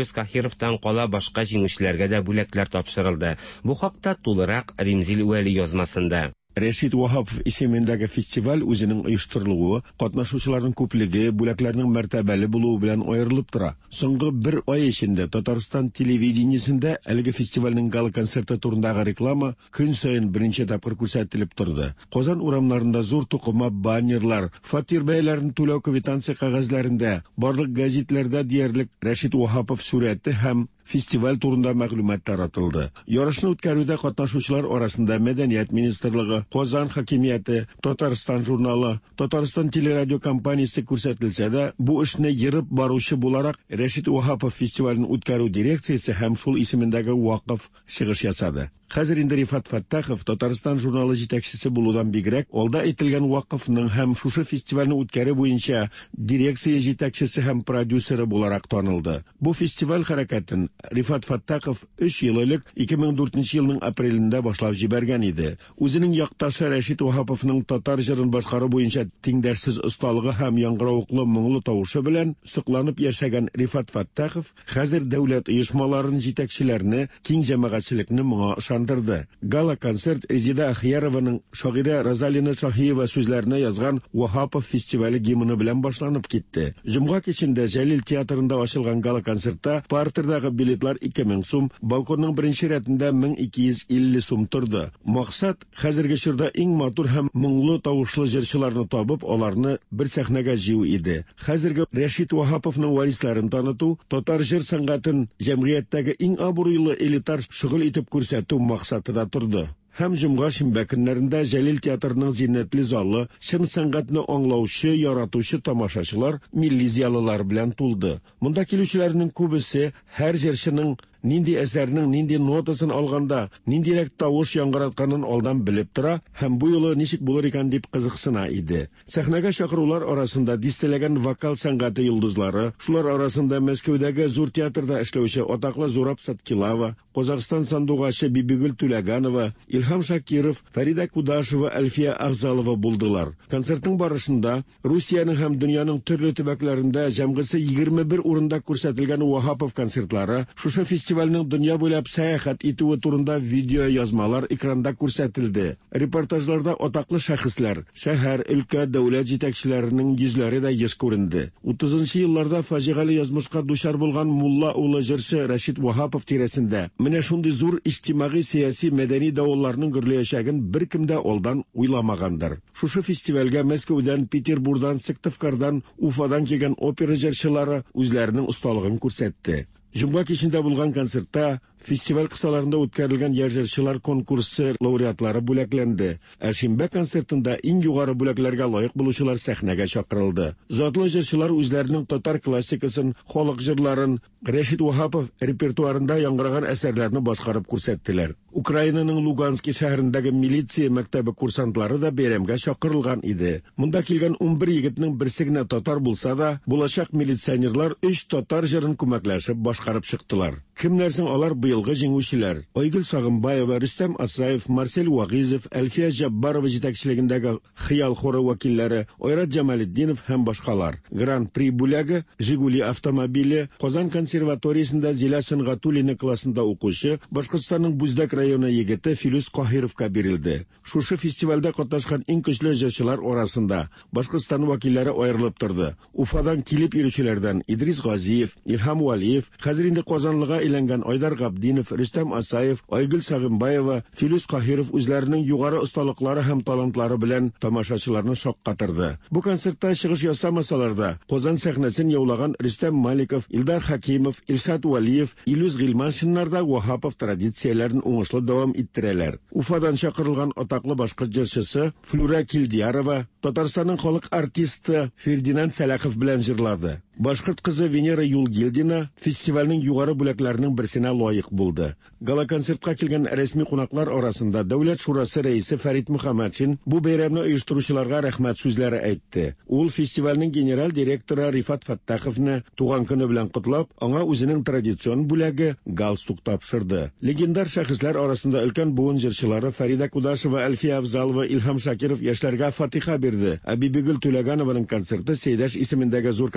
Фирүз Кахировтан кала башка җиңүчеләргә дә бүләкләр тапшырылды. Бу хакта тулырак Римзил Уәли язмасында. Рәшит Вахапов исемендәге фестиваль үзенең оештырылуы, катнашучыларның күплеге, бүләкләрнең мәртәбәле булуы белән аерылып тора. Соңгы бер ай эчендә Татарстан телевидениесендә әлеге фестивальнең гала концерты турындагы реклама көн саен беренче тапкыр күрсәтелеп торды. Казан урамнарында зур тукыма баннерлар, фатир бәяләрен түләү квитанция кагазьләрендә, барлык гәзитләрдә диярлек Рәшит Вахапов сурәте һәм фестиваль турында мәгълүмат таратылды. Ярышны үткәрүдә катнашучылар арасында Мәдәният министрлыгы, Казан хакимияте, Татарстан журналы, Татарстан телерадио компаниясе күрсәтелсә дә, бу эшне йөреп баручы буларак Рәшит Вахапов фестивален үткәрү дирекциясе һәм шул исемендәге вакыф чыгыш ясады. Хәзер инде Рифат Фаттахов Татарстан журналы җитәкчесе булудан бигрәк, алда әйтелгән вакыфның һәм шушы фестивальне үткәрү буенча дирекция җитәкчесе һәм продюсеры буларак танылды. Бу фестиваль хәрәкәтен Рифат Фаттахов 3 ел элек 2004 елның апрелендә башлап җибәргән иде. Үзенең якташы Рәшит Вахаповның татар җырын башкару буенча тиңдәшсез осталыгы һәм яңгыравыклы моңлы тавышы белән сокланып яшәгән Рифат Фаттахов хәзер дәүләт оешмаларын җитәкчеләрне, киң җәмәгатьчелекне моңа ышандырды. Гала концерт Резида Ахьярованың шагыйрә Розалина Шаһиева сүзләренә язган Вахапов фестивале гимны белән башланып китте. Җомга кичендә Җәлил театрында ачылган гала концертта партердагы билетлар 2000 сум, балконның беренче рәтендә 1250 сум торды. Максат хәзерге чорда иң матур һәм моңлы тавышлы җырчыларны табып, аларны бер сәхнәгә җыю иде. Хәзерге Рәшит Вахаповның варисларын таныту, татар җыр сәнгатен җәмгыятьтәге иң абруйлы элитар шөгыль итеп күрсәтү максатында турды. Һәм җомга шимбә көннәрендә Җәлил театрының зиннәтле залы чын сәнгатьне аңлаучы, яратучы тамашачылар, милли зиялылар белән тулды. Монда килүчеләрнең күбесе һәр җырчының нинди әсәрнең нинди нотасын алганда, ниндирәк тавыш яңгыратканын алдан белеп тора һәм бу юлы ничек булыр икән дип кызыксына иде. Сәхнәгә чакырулар арасында дистәләгән вокал сәнгате йолдызлары, шулар арасында Мәскәүдәге зур театрда эшләүче атаклы Зураб Саткилова, Казахстан сандугачы Бибигөл Түләганова, Илһам Шакиров, Фарида Кудашева, Әлфия Агзалова булдылар. Концертның барышында Русияның һәм дөньяның төрле төбәкләрендә җәмгысе 21 урында күрсәтелгән Вахапов концертлары, шушы фестивальның дөнья буйлап сәяхәт итүе турында видео язмалар экранда күрсәтелде. Репортажларда атаклы шәхесләр, шәһәр, өлкә, дәүләт җитәкчеләренең йөзләре дә еш күренде. 30нчы елларда фаҗигале язмышка дучар булган Мулла улы җырчы Рәшит Вахапов тирәсендә менә шундый зур иҗтимагый, сияси, мәдәни давылларның гөрләячәген беркем дә алдан уйламагандыр. Шушы фестивальгә Мәскәүдән, Петербургдан, Сыктывкардан, Уфадан килгән опера җырчылары үзләренең осталыгын күрсәтте. Җомга кичендә булган концертта фестиваль кысаларында үткәрелгән җырчылар конкурсы лауреатлары бүләкләнде. Шимбә концертында иң югары бүләкләргә лаек булучылар сәхнәгә чакырылды. Затлы җырчылар үзләренең татар классикасын, халык җырларын, Рәшит Вахапов репертуарында яңгыраган әсәрләрне башкарып күрсәттеләр. Украинаның Луганский шәһәрендәге милиция мәктәбе курсантлары да бәйрәмгә чакырылган иде. Монда килгән 11 егетнең берсе генә татар булса да, булачак милиционерлар 3 татар җырын күмәкләшеп башкарып чыктылар. Кемнәр соң алар быелгы җиңүчеләр? Айгөл Сагынбаева, Рөстәм Асаев, Марсель Вагизов, Әлфия Җаббарова җитәкчелегендәге Хыял хоры вәкилләре, Айрат Җамалетдинов һәм башкалар. Гран-при бүләге Жигули автомобиле, Казан консерваториясендә Зилә Сөнгатуллина классында укучы, Башкортстанның Бүздәк районы егете Фирүз Кахировка бирелде. Шушы фестивальдә катнашкан иң көчле җырчылар арасында Башкортстан вәкилләре аерылып торды. Уфадан килеп йөрүчеләрдән Идрис Газиев, Илһам Валиев, хәзер инде Казанлыга әйләнгән Айдар Габдинов, Рөстәм Асаев, Айгөл Сагынбаева, Фирүз Кахиров үзләренең югары осталыклары һәм талантлары белән тамашачыларны шаккатырды. Бу концертта чыгыш ясамасалар да Казан сәхнәсен яулаган Рөстәм Маликов, Илдар Хакимов, Илшат Валиев, Илюз Гыйльманшиннар да Вахапов традицияләрен уңышлы дәвам иттерәләр. Уфадан чакырылган атаклы башкорт җырчысы Флюра Килдиярова Татарстанның халык артисты Фердинанд Сәләхов белән җырлады. Башкорт кызы Венера Юлгилдина фестивальнең югары бүләкләренең берсенә лаек булды. Гала концертка килгән рәсми кунаклар арасында Дәүләт шурасы рәисе Фәрит Мөхәммәтшин бу бәйрәмне оештыручыларга рәхмәт сүзләре әйтте. Ул фестивальнең генераль директоры Рифат Фаттаховны туган көне белән котлап, аңа үзенең традицион бүләге галстук тапшырды. Легендар шәхесләр арасында өлкән буын җырчылары Фарида Кудашева, Әлфия Агзалова, Илһам Шакиров яшьләргә фатиха бирде. Бибигөл Түләганованың концерты Сейдәш исемендәге зур концертлар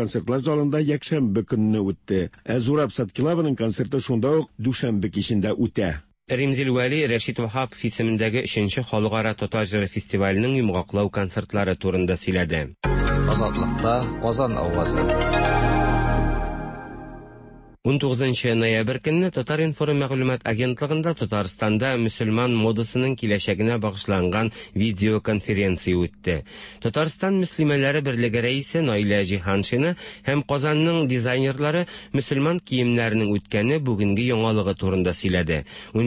залында якшәмбе көнне үтте. Зураб Саткилованың концерты шунда ук дүшәмбе кичендә үтә. Римзил Вәли Рәшит Вахапов исемендәге 3нче халыкара татар җыры фестиваленең йомгаклау концертлары турында сөйләде. Азатлыкта Казан авазы. 19 ноябрь көнне Татар информ мәгълүмат агентлыгында Татарстанда мөселман модасының киләчәгенә багышланган видеоконференция үтте. Татарстан мөслимәләре берлеге рәисе Наилә Җиһаншина һәм Казанның дизайнерлары мөселман киемнәренең үткәне бүгенге яңалыгы турында сөйләде.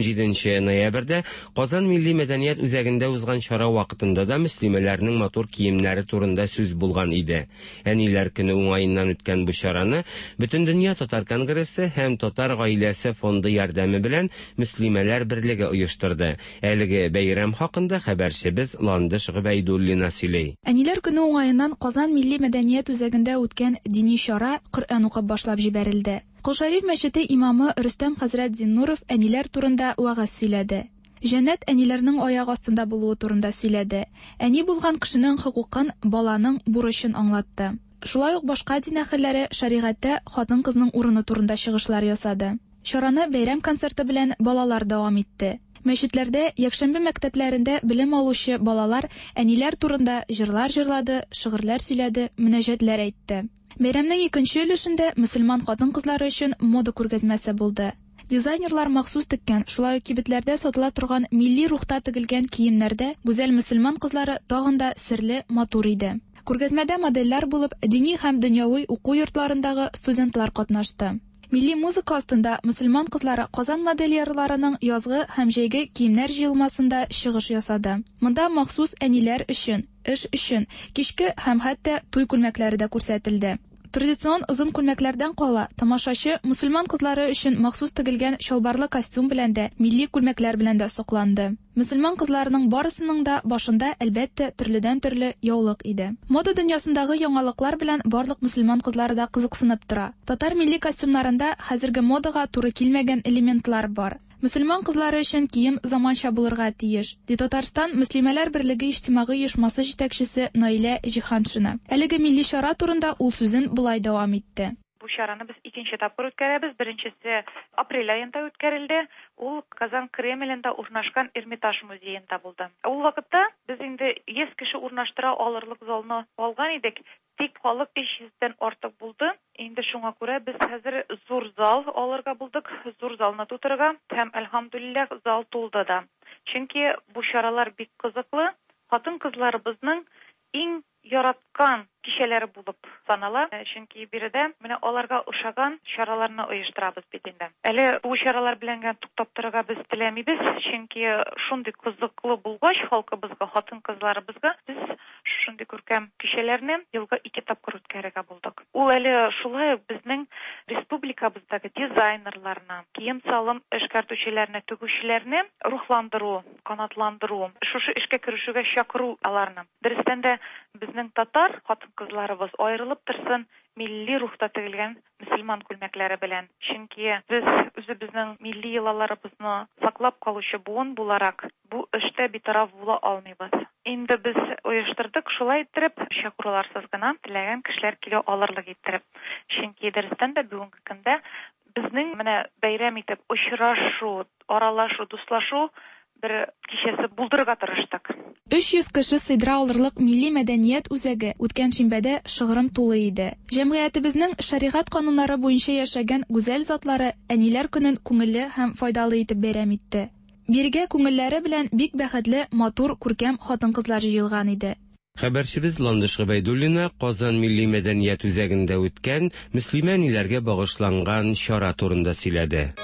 17 ноябрьдә Казан милли мәдәният үзәгендә узган чара вакытында да мөслимәләрнең матур киемнәре турында сүз булган иде. Әниләр көне уңаеннан үткән бу чараны Бөтендөнья татар конгрессы һәм Татар гаиләсе фонды ярдәме белән мөслимәләр берлеге оештырды. Әлеге бәйрәм хакында хәбәрчебез Ландыш Гыбайдуллина сөйли. Әниләр көне уңаеннан Казан милли мәдәният үзәгендә үткән дини чара Коръән укып башлап җибәрелде. Кол-Шариф мәчете имамы Рөстәм хәзрәт Зиннуров әниләр турында вәгазь сөйләде. Җәннәт әниләрнең аяк астында булуы турында сөйләде. Әни булган кешенең хукукын, баланың бурычын аңлатты. Шулай ук башка дин әһелләре шәригатьтә хатын-кызның урыны турында чыгышлар ясады. Чараны бәйрәм концерты белән балалар дәвам итте. Мәчетләрдә, якшәмбе мәктәпләрендә белем алучы балалар әниләр турында җырлар җырлады, шигырьләр сөйләде, мөнәҗәтләр әйтте. Бәйрәмнең икенче өлешендә мөселман хатын-кызлары өчен мода күргәзмәсе булды. Дизайнерлар махсус теккән, шулай ук кибетләрдә сатыла торган милли рухта тегелгән киемнәрдә гүзәл мөселман кызлары тагын да серле, матур иде. Күргәзмәдә модельләр булып дини һәм дөньяви уку йортларындагы студентлар катнашты. Милли музыка астында мөселман кызлары Казан модельерларының язгы һәм җәйге киемнәр җыелмасында чыгыш ясады. Монда махсус әниләр өчен, эш өчен, кичке һәм хәтта туй күлмәкләре дә күрсәтелде. Традицион озын күлмәкләрдән кала, тамашачы мөселман кызлары өчен махсус тегелгән шалбарлы костюм белән дә, милли күлмәкләр белән дә сокланды. Мөселман кызларының барысының да башында әлбәттә төрледән-төрле яулык иде. Мода дөньясындагы яңалыклар белән барлык мөселман кызлары да кызыксынып тора. Татар милли костюмнарында хәзерге модага туры килмәгән элементлар бар. Мөселман кызлары өчен кием заманча булырга тиеш, ди Татарстан мөслимәләр берлеге иҗтимагый оешмасы җитәкчесе Наилә Җиһаншина. Әлеге милли чара турында ул сүзен булай дәвам итте. Бу чараны без икенче тапкыр үткәрәбез. Беренчесе апрель айында үткәрелде. Ул Казан Кремлендә урнашкан Эрмитаж музеенда булды. Ул вакытта без инде 100 кеше урнаштыра алырлык залны алган идек. Тик халык 500-дән артык булды. Инде шуңа күрә без хәзер зур зал алырга булдык. Зур залны тутырга һәм әлхәмдүлилләх зал тулды да. Чөнки бу чаралар бик кызыклы. Хатын-кызларыбызның иң яраткан кичәләре булып санала. Чөнки биредә менә аларга ошаган чараларны оештырабыз бит инде. Әле бу чаралар белән туктап торырга без теләмибез, чөнки шундый кызыклы булгач халкыбызга, хатын-кызларыбызга biz шундый күркәм кичәләрне елга 2 тапкыр үткәрергә булдык. Ул әле шулай безнең республикабыздагы дизайнерларны, кием салым эшкәртүчеләрне, төгүчеләрне рухландыру, канатландыру, шушы эшкә керешүгә чакыру аларны. Дөрестән дә безнең татар хатын-кызларыбыз аерылып торсын милли рухта тегелгән мөселман күлмәкләре белән. Чөнки без үзебезнең милли йолаларыбызны саклап калучы буын буларак бу эштә битараф була алмыйбыз. Инде без оештырдык, шулай итеп чакыруларсыз гына теләгән кешеләр килә алырлык итеп. Чөнки дөрестән дә бүгенге көндә безнең менә бәйрәм итеп очрашу, аралашу, дуслашу бер кичәсе булдырырга тырыштык. 300 кеше сыйдыра алырлык милли мәдәният үзәге үткән шимбәдә шыгрым тулы иде. Җәмгыятебезнең шәригать кануннары буенча яшәгән гүзәл затлары әниләр көнен күңелле һәм файдалы итеп бәйрәм итте. Биргә күңелләре белән бик бәхетле, матур, күркәм хатын-кызлар җыелган иде. Хәбәрчебез Ландыш Гыбайдуллина Казан милли мәдәният үзәгендә үткән мөслимә әниләргә багышланган чара турында сөйләде.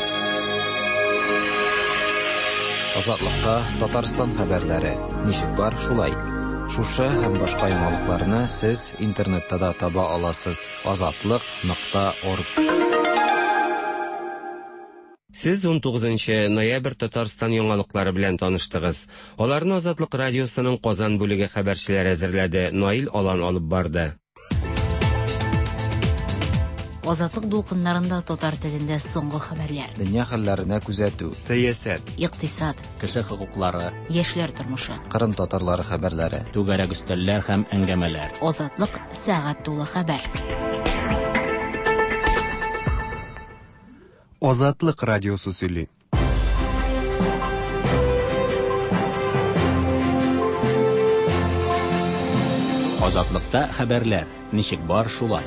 Азатлыкта Татарстан хәбәрләре. Ничек бар шулай? Шушы һәм башка яңалыкларны сез интернетта да таба аласыз. Azatlык.org. Сез 19 ноябрь Татарстан яңалыклары белән таныштыгыз. Аларны Азатлык радиосының Казан бүлеге хәбәрчеләре әзерләде. Наил Алан алып барды. Азатлык дулкыннарында татар телендә соңгы хәбәрләр. Дөнья хәлләренә күзәтү. Сәясәт, Икътисад, кеше хокуклары, яшьләр тормышы. Кырым татарлары хәбәрләре. Түгәрәк өстәлләр һәм әңгәмәләр. Азатлык сәгать тулы хәбәр. Азатлык радиосы сөйли. Азатлыкта хәбәрләр. Ничек бар шулай.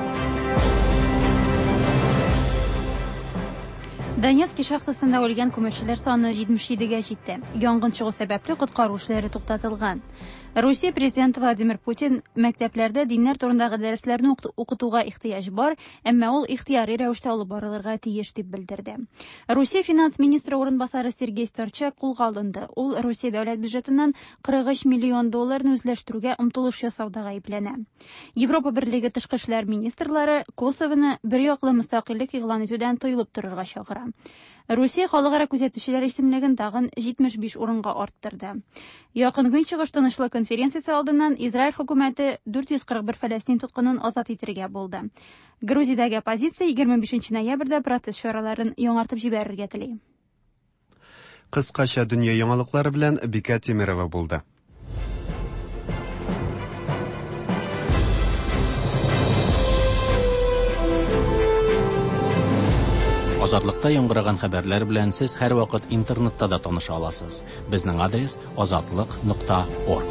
Донецк шахтасында үлгән күмәчеләр саны 77-гә җитте. Янгын чыгу сәбәпле коткару эшләре туктатылган. Русия президенты Владимир Путин мәктәпләрдә диннәр турындагы дәресләрне укытуга ихтыяҗ бар, әмма ул ихтияри рәвештә алып барылырга тиеш дип белдерде. Русия финанс министры урынбасары Сергей Старчак кулга алынды. Ул Русия дәүләт бюджетыннан 43 миллион долларны үзләштерүгә омтылыш ясауда гаепләнә. Европа Берлеге тышкы эшләр министрлары Косовоны бер яклы мөстәкыйльлек игълан итүдән тыелып торырга чакыра. Русия халыкара күзәтүчеләр исемлеген тагын 75 урынга арттырды. Якын Көнчыгыш тынычлык конференциясе алдыннан Израиль хөкүмәте 441 фәләстин тоткынын азат итәргә булды. Грузиядәге оппозиция 25 ноябрьдә протест чараларын яңартып җибәрергә тели. Кыскача дөнья яңалыклары белән Бика Тимирова булды. Азатлыкта яңгыраган хәбәрләр белән сез һәрвакыт интернетта да таныша аласыз. Безнең адрес azatlyk.org.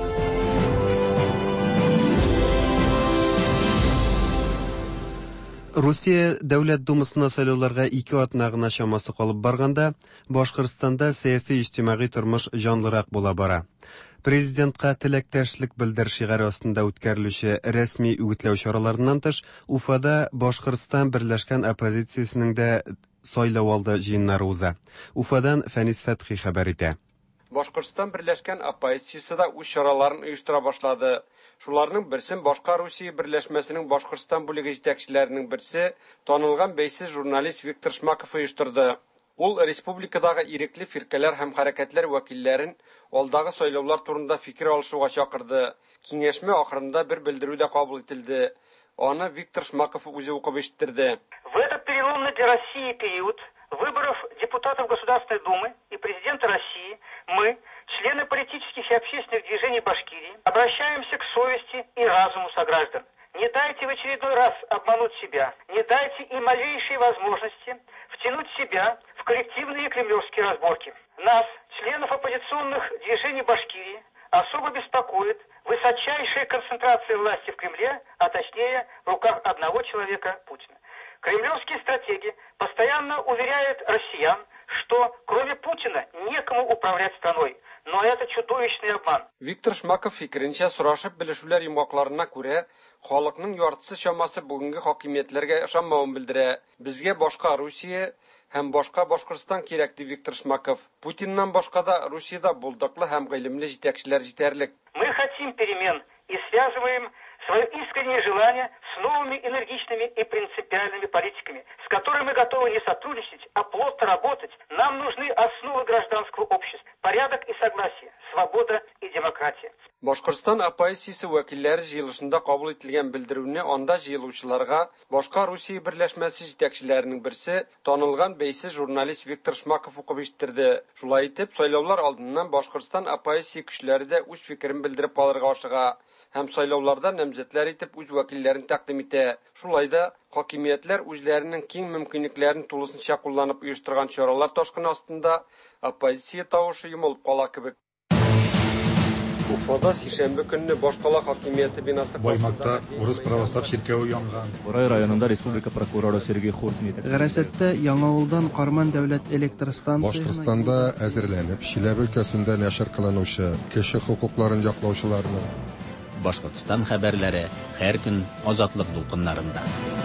Русия дәүләт думасына сайлауларга 2 атна гына чамасы калып барганда, Башкортстанда сәяси-иҗтимагый тормыш җанлырак була бара. Президентка теләктәшлек белдер шигары астында үткәрелүче рәсми үгетләү чараларыннан тыш, Уфада Башкортстан берләшкән оппозициясенең дә сайлау алды җыеннары уза. Уфадан Фәнис Фәтхи хәбәр итә. Башкортстан берләшкән оппозициясе да үз чараларын оештыра башлады. Шуларның берсен Башка Русия берләшмәсенең Башкортстан бүлеге җитәкчеләренең берсе, танылган бәйсез журналист Виктор Шмаков оештырды. Ул республикадагы ирекле фиркалар һәм хәрәкәтләр вәкилләрен алдагы сайлаулар турында фикер алышуга чакырды. Киңәшмә ахырында бер белдерү дә кабул ителде. Аны Виктор Шмаков үзе укып ишеттерде. В этот переломный для России период выборов депутатов Государственной Думы и президента России мы, члены политических и общественных движений Башкирии, обращаемся к совести и разуму сограждан. Не дайте в очередной раз обмануть себя, не дайте и малейшей возможности втянуть себя в коллективные кремлевские разборки. Нас, членов оппозиционных движений Башкирии, особо беспокоит высочайшая концентрация власти в Кремле, а точнее в руках одного человека, Путина. Кремлевские стратеги постоянно уверяют россиян, что кроме Путина некому управлять страной. Но это чудовищный обман. Виктор Шмаков фикеренчә сорашып белешүләр йомгакларына күрә, халыкның яртысы чамасы бүгенге хакимиятләргә ышанмавын белдерә. Безгә башка Русия һәм башка Башкортстан кирәк ди Виктор Шмаков. Путиннан башка да Русиядә булдыклы һәм гыйлемле җитәкчеләр җитәрлек. Мы хотим перемен и связываем свое искреннее желание с новыми энергичными и принципиальными политиками, с которыми мы готовы не сотрудничать, а плотно работать. Нам нужны основы гражданского общества, порядок и согласие, свобода и демократия. Башкортстан оппозициясе вәкилләре җыелышында кабул ителгән белдерүне анда җыелучыларга Башка Русия берләшмәсе җитәкчеләренең берсе, танылган бәйсез журналист Виктор Шмаков укып ишеттерде. Шулай итеп, сайлаулар алдыннан Башкортстан оппозиция көчләре дә үз фикерен белдереп алырга ашыга. Һәм сайлауларда намзәтләр итеп үз вәкилләрен тәкъдим итә. Шулай да хакимиятләр үзләренең киң мөмкинлекләрен тулысынча кулланып оештырган чаралар ташкыны астында оппозиция тавышы йомылып кала кебек. Уфада сишәмбе көнне Башкала хакимияте бинасы Баймакта Урыс православ ширкәве янган. Борай районында республика прокуроры Сергей Хуртин итә. Гәрәсәттә Яңавылдан Карман дәүләт электр станциясе Башкортстанда әзерләнеп, Чиләбе өлкәсендә нәшер кылынучы кеше хукукларын яклаучыларны Башкортстан хәбәрләре һәр көн азатлык дулкыннарында.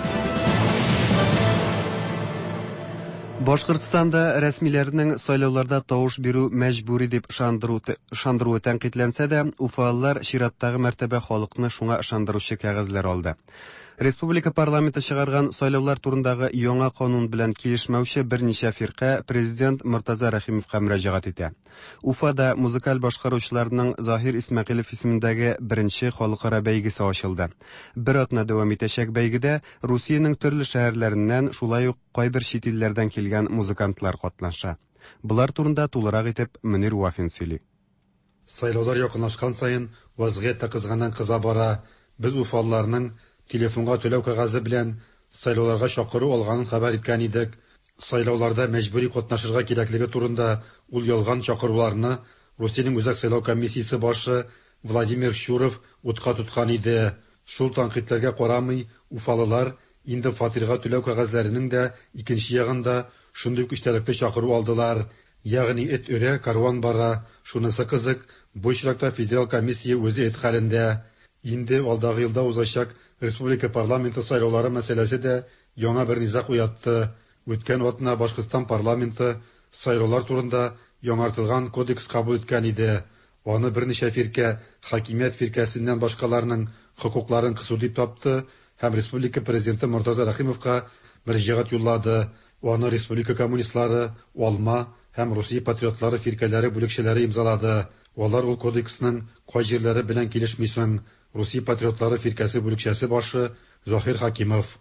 Башкортстанда рәсмиләрнең сайлауларда тавыш бирү мәҗбүри дип ышандыруы тәнкыйтьләнсә дә, уфалылар чираттагы мәртәбә халыкны шуңа ышандыручы кәгазьләр алды. Республика парламенты чыгарган сайлаулар турындагы яңа канун белән килешмәүче берничә фирка президент Муртаза Рәхимовка мөрәҗәгать итә. Уфада музыкаль башкаручыларның Заһир Исмәгыйлев исемендәге беренче халыкара бәйгесе ачылды. Бер атна дәвам итәчәк бәйгедә Русиянең төрле шәһәрләреннән, шулай ук кайбер чит илләрдән килгән музыкантлар катнаша. Булар турында тулырак итеп Мөнир Вафин сөйли. Сайлаулар якынлашкан саен вазгыять кызганнан-кыза бара. Без уфалларның телефонга төләү кәгазе белән сайлауларга чакыру алганын хәбәр иткән идек. сайлауларда мәҗбүри катнашырга кирәклеге турында ул ялган чакыруларны Русиянең үзәк сайлау комиссиясе башы Владимир Шуров утка тоткан иде. Шул тәнкыйтьләргә карамый, уфалылар инде фатирга түләү кәгазьләренең дә икенче ягында шундый күчтәлекле чакыру алдылар. Ягъни эт өрә, карван бара. Шунысы кызык, бу очракта федераль комиссия үзе эт хәлендә. Инде алдагы елда узачак республика парламенты сайлаулары мәсьәләсе дә яңа бер низак уятты. Үткән атна Башкортстан парламенты сайлаулар турында яңартылган кодекс кабул иткән иде. Аны берничә фиркә, хакимият фиркәсеннән башкаларның хокукларын кысу дип тапты һәм республика президенты Муртаза Рахимовка мөрәҗәгать юллады. Аны республика коммунистлары, Алма һәм Русия патриотлары фиркәләре бүлекчәләре имзалады. Алар ул кодексның кай җирләре белән килешмисен. Русия патриотлары фиркәсе бүлекчәсе башы Захир Хакимов.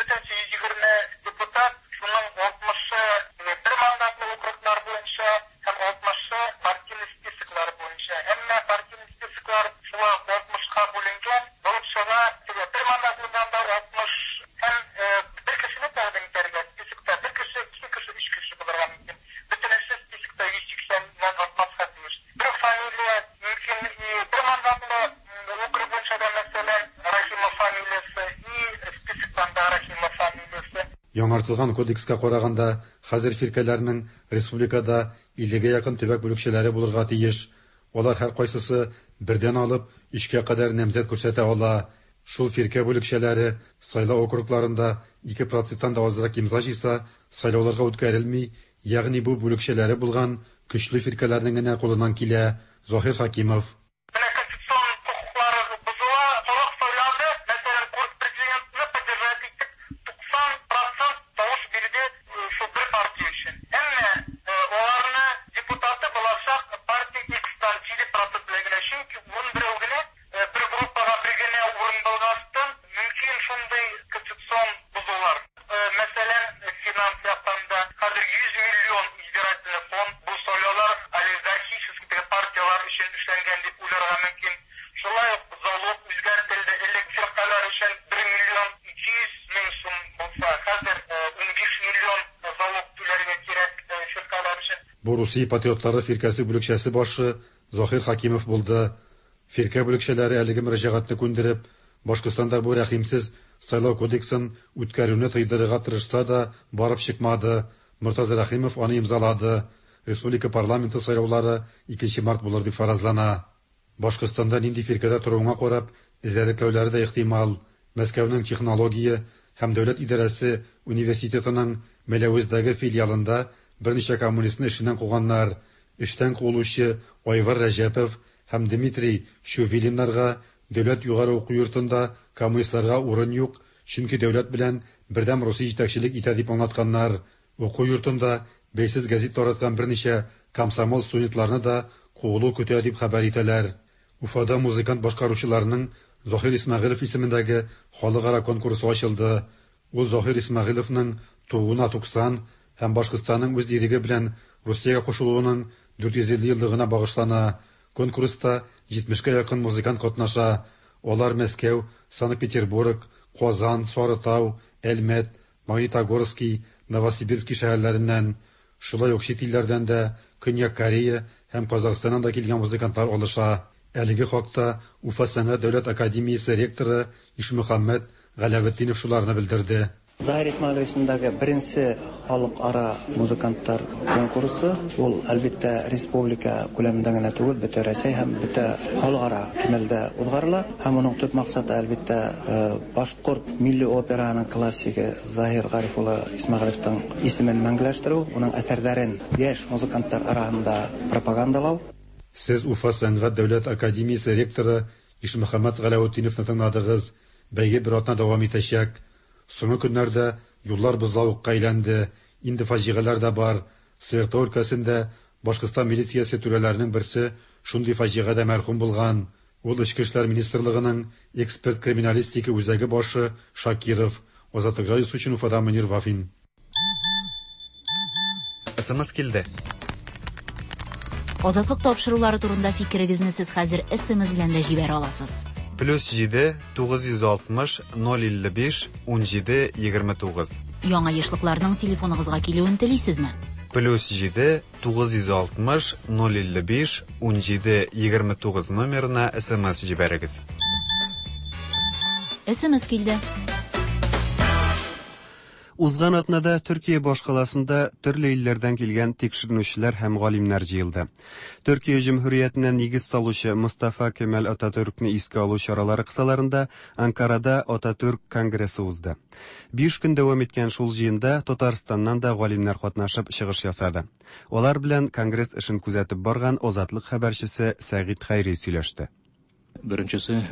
Яңартылган кодекска караганда, хәзер фиркәләрнең республикада 50-гә якын төбәк бүлекчәләре булырга тиеш. Алар һәр кайсысы бердән алып 3-кә кадәр намзәт күрсәтә ала. Шул фиркә бүлекчәләре сайлау округларында 2%-тан да азрак имза җыйса, сайлауларга үткәрелми, ягъни бу бүлекчәләре булган көчле фиркәләрнең генә кулыннан килә. Захир Хакимов. Бу Русия патриотлары фиркәсе бүлекчәсе башы Захир Хакимов булды. Фиркә бүлекчәләре әлеге мөрәҗәгатьне күндереп, Башкортстанда бу рәхимсез сайлау кодексын үткәрүне тыйдырырга тырышса да, барып чыкмады. Муртаза Рахимов аны имзалады. Республика парламенты сайлаулары 2 март булыр дип фаразлана. Башкортстанда нинди фиркәдә торуңа карап, эзәрлекләүләре дә ихтимал. Мәскәүнең технология һәм дәүләт идарәсе университетының Мәләвездәге филиалында берничә коммунистны эшеннән куганнар. Эштән куылучы Айвар Рәҗәпов һәм Дмитрий Шувилиннарга дәүләт югары уку йортында коммунистларга урын юк, чөнки дәүләт белән бердәм Русия җитәкчелек итә дип аңлатканнар. Уку йортында бәйсез гәзит тараткан берничә комсомол студентларны да куылу көтә дип хәбәр итәләр. Уфада музыкант башкаручыларның Захир Исмәгыйлов исемендәге халыкара конкурсы ачылды. Ул Захир Исмәгыйловның тууына 90 һәм Башкортстанның үз диреге белән Русиягә кушылуының 450 еллыгына багышлана. Конкурста 70-кә якын музыкант катнаша. Алар Мәскәү, Санкт-Петербург, Казан, Сарытау, Әлмәт, Магнитогорский, Новосибирск шәһәрләреннән, шулай ук чит илләрдән дә Көньяк Корея һәм Казахстаннан да килгән музыкантлар алыша. Әлеге хакта Уфа сәнгать дәүләт академиясе ректоры Ишмөхәммәд Галәветдинов шуларны белдерде. Захир Исмәгыйловның беренче халыкара музыкантлар конкурсы ул әлбәттә республика күләмендә генә түгел, бөтен Россия һәм бөтен халыкара кимәлдә узгарыла. Һәм моның төп максаты әлбәттә башкорт милли операның классигы Захир Гариф улы Исмәгыйловның исемен мәңгеләштерү, оның әсәрләрен яшь музыкантлар арасында пропагандалау. Сез Уфа сәнгать дәүләт академиясе ректоры Ишмөхәммәд Галәветдиновны тыңладыгыз. Бәйге бер атна дәвам итәчәк. Соңгы көннәрдә юллар бозлаулыкка әйләнде. Инде фаҗигалар да бар. Свердловск өлкәсендә Башкортстан милициясе түрәләренең берсе шундый фаҗигадә мәрхүм булган. Ул Ичке эшләр министрлыгының эксперт криминалистика үзәге башы Шакиров. Азатлык радиосы өчен Уфада Мөнир Вафин. СМС килде. Азатлык тапшырулары турында фикерегезне сез хәзер СМС белән дә җибәрә аласыз. +7 960 055 17 29. Яңа ешлыкларның телефоныгызга килүен телисезме? +7 960 055 17 29 номерына SMS җибәрегез. SMS килде. Узган атнада Төркия башкаласында төрле илләрдән килгән тикшерүчеләр һәм галимнәр җыелды. Төркия җумһуриятенә нигез салучы Мустафа Кемал Ататürkне искә алу чаралары кысаларында Анкарада Ататürk конгрессы узды. 5 көн дәвам иткән шул җыенда Татарстаннан да галимнәр катнашып чыгыш ясады. Алар белән конгресс эшен күзәтеп барган Азатлык хәбәрчесе Сәгыйд Хайри сөйләште. Беренчесе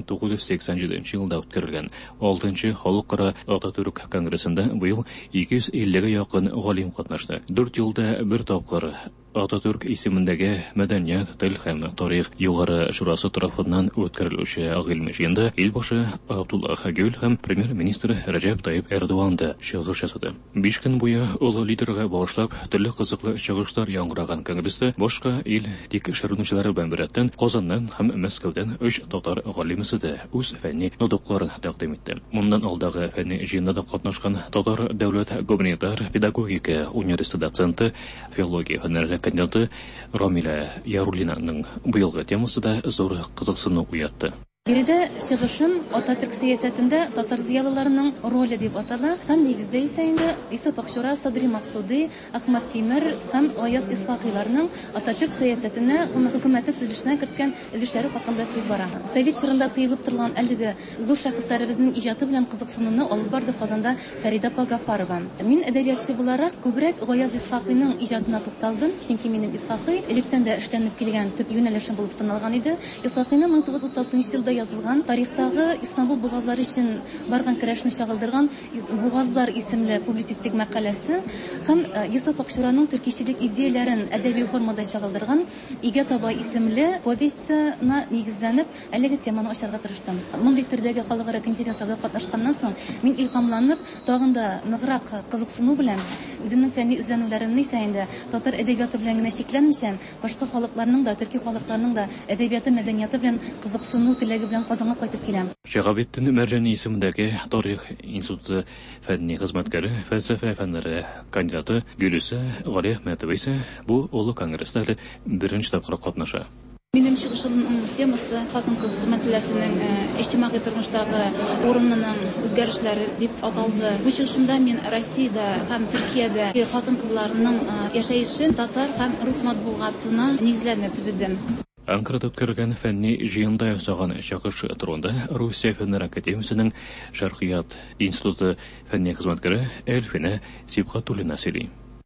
1987 елда үткәрелгән 6-нчы халыкара Ататürk конгрессында быел 250-гә якын галим катнашты. 4 елда бер тапкыр Ататürk исемендәге мәдәният, тел һәм тарих югары шурасы тарафыннан үткәрелүче гыйльми җыенда илбашы Абдуллах Гөл һәм премьер-министр Рәҗәп Таyyip Эрдоган да чыгыш ясады. 5 көн буе олы лидерга багышлап төрле кызыклы чыгышлар яңгыраган конгрессты башка ил тикшерүчеләре белән бердән Казаннан һәм Мәскәүдән 3 татар галимесе дә үз фәнни нотыкларын тәкъдим итте. Моннан алдагы фәнни җыенда да катнашкан Татар дәүләт гуманитар педагогика университеты доценты, филология фәннәре кандидаты Рамиля Яруллинаның быелгы темасы да зур кызыксыну уятты. Биредә чыгышым Ататürk сәясәтендә татар зыялыларының роле дип атала. Һәм нигездә исә инде Исаф Акчура, Садри Максуди, Ахмад Тимер һәм Аяз Исхакыйларның Ататürk сәясәтенә хөкүмәте төзелешенә керткән өлешләре хакында сүз бара. Совет чорында тыелып торган әлеге зур шәхесләребезнең иҗаты белән кызыксынуны алып барды Казанда Фәрида Пагафарова. Мин әдәбиятчы буларак күбрәк Аяз Исхакыйның иҗатына тукталдым, чөнки минем Исхакый электән дә эшләнеп килгән төп юнәлешем булып саналган иде. Исхакыйның 1936 елда язылган тарихтагы Истанбул бугазлары өчен барган көрәшне чагылдырган Бугазлар исемле публицистик мәкаләсе һәм Исаф Акчураның төркичелек идеяләрен әдәби формада чагылдырган Игә таба исемле повестьна нигезләнеп әлеге теманы ачарга тырыштым. Мондый төрдәге халыкара конференцияларда катнашканнан соң мин илһамланып, тагын да ныграк кызыксыну белән үземнең фәнни эзләнүләремне исә инде татар әдәбияты белән генә чикләнмичән, башка халыкларның да, төрки халыкларның да әдәбияты, мәдәнияты белән кызыксыну теләге белән Казанга кайтып киләм. Шәһабетдин Мәрҗани исемендәге Тарих институты фәнни хезмәткәре, фәлсәфә фәннәре кандидаты Гөлүсә Гали Әхмәтова исә бу олы конгресста беренче тапкыр катнаша. Минем чыгышымның темасы хатын-кыз мәсьәләсенең иҗтимагый тормыштагы урынының үзгәрешләре дип аталды. Бу чыгышымда мин Россиядә һәм Төркиядә хатын-кызларның яшәешен татар һәм рус матбугатына нигезләнеп төзедем. Анкарада үткәрелгән фәнни җыенда ясаган чыгыш турында Русия Фәннәр академиясенең Шәргыят институты фәнни хезмәткәре Эльфина Сибгатуллина сөйли.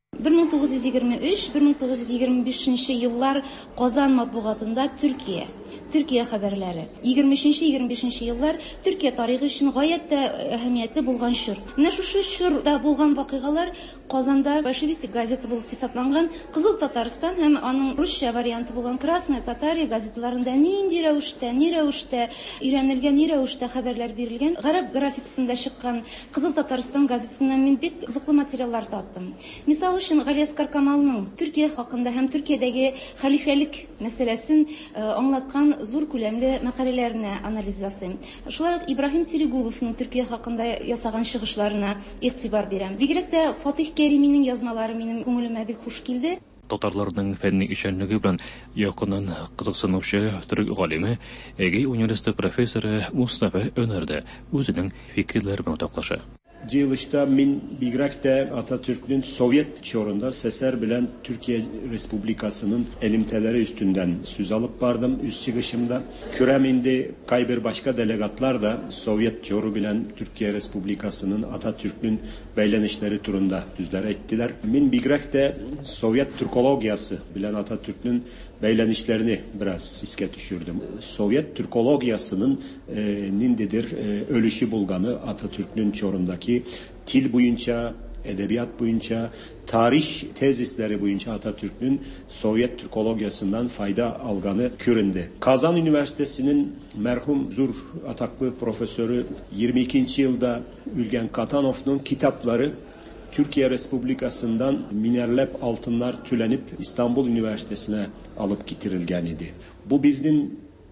1923-1925 еллар Казан матбугатында Төркия хәбәрләре. 23-25 еллар Төркия тарихы өчен гаять әһәмиятле булган чор. Менә шушы чорда булган вакыйгалар Казанда большевистик газета булып хисапланган Кызыл Татарстан һәм аның русча варианты булган Красная Татария газеталарында нинди рәвештә өйрәнелгән хәбәрләр бирелгән. Гарәп графикасында чыккан Кызыл Татарстан газетасыннан мин бик кызыклы материаллар таптым. Мисал өчен Галиаскар Камалның Төркия хакында һәм Төркиядәге хәлифәлек мәсьәләсен аңлаткан зур күләмле мәкаләләрне анализ ясыйм. Шулай ук Ибраһим Тирегуловның Төркия хакында ясаган чыгышларына игътибар бирәм. Бигрәк тә Фатих Кәриминең язмалары минем күңелемә бик хуш килде. Татарларның фәнни эшчәнлеге белән якыннан кызыксынучы төрек галиме Әгәй университеты профессоры Мустафа Өнәрдә үзенең фикерләрен уртаклаша. Җыелышта мин бигрәк тә Ататürk'нең Совет чорында сәсәр белән Төркия Республикасының элемтәләре өстендән сүз алып бардым үз чыгышымда. Күрәм инде кайбер башка делегатлар да Совет чоры белән Төркия Республикасының Ататürk'нең бәйләнешләре турында сүзләр әйттеләр. Мин бигрәк тә Совет түркологиясы белән Ататürk'нең бәйләнешләрне бераз искә төшердем. Совет түркологиясының ниндидер өлеше булганы Ататürk'нең чорындагы тил буенча, әдәбият буенча, тарих тезисләре буенча Ататürk'нең Совет түркологиясыннан файда алганы күренде. Казан университетының мәрхүм зур атаклы профессоры 22 елда үлгән Катановның китаплары Türkiye Respublikasından minerlep altınlar tülenip İstanbul Üniversitesi'ne alıp getirilgen idi. Bu bizim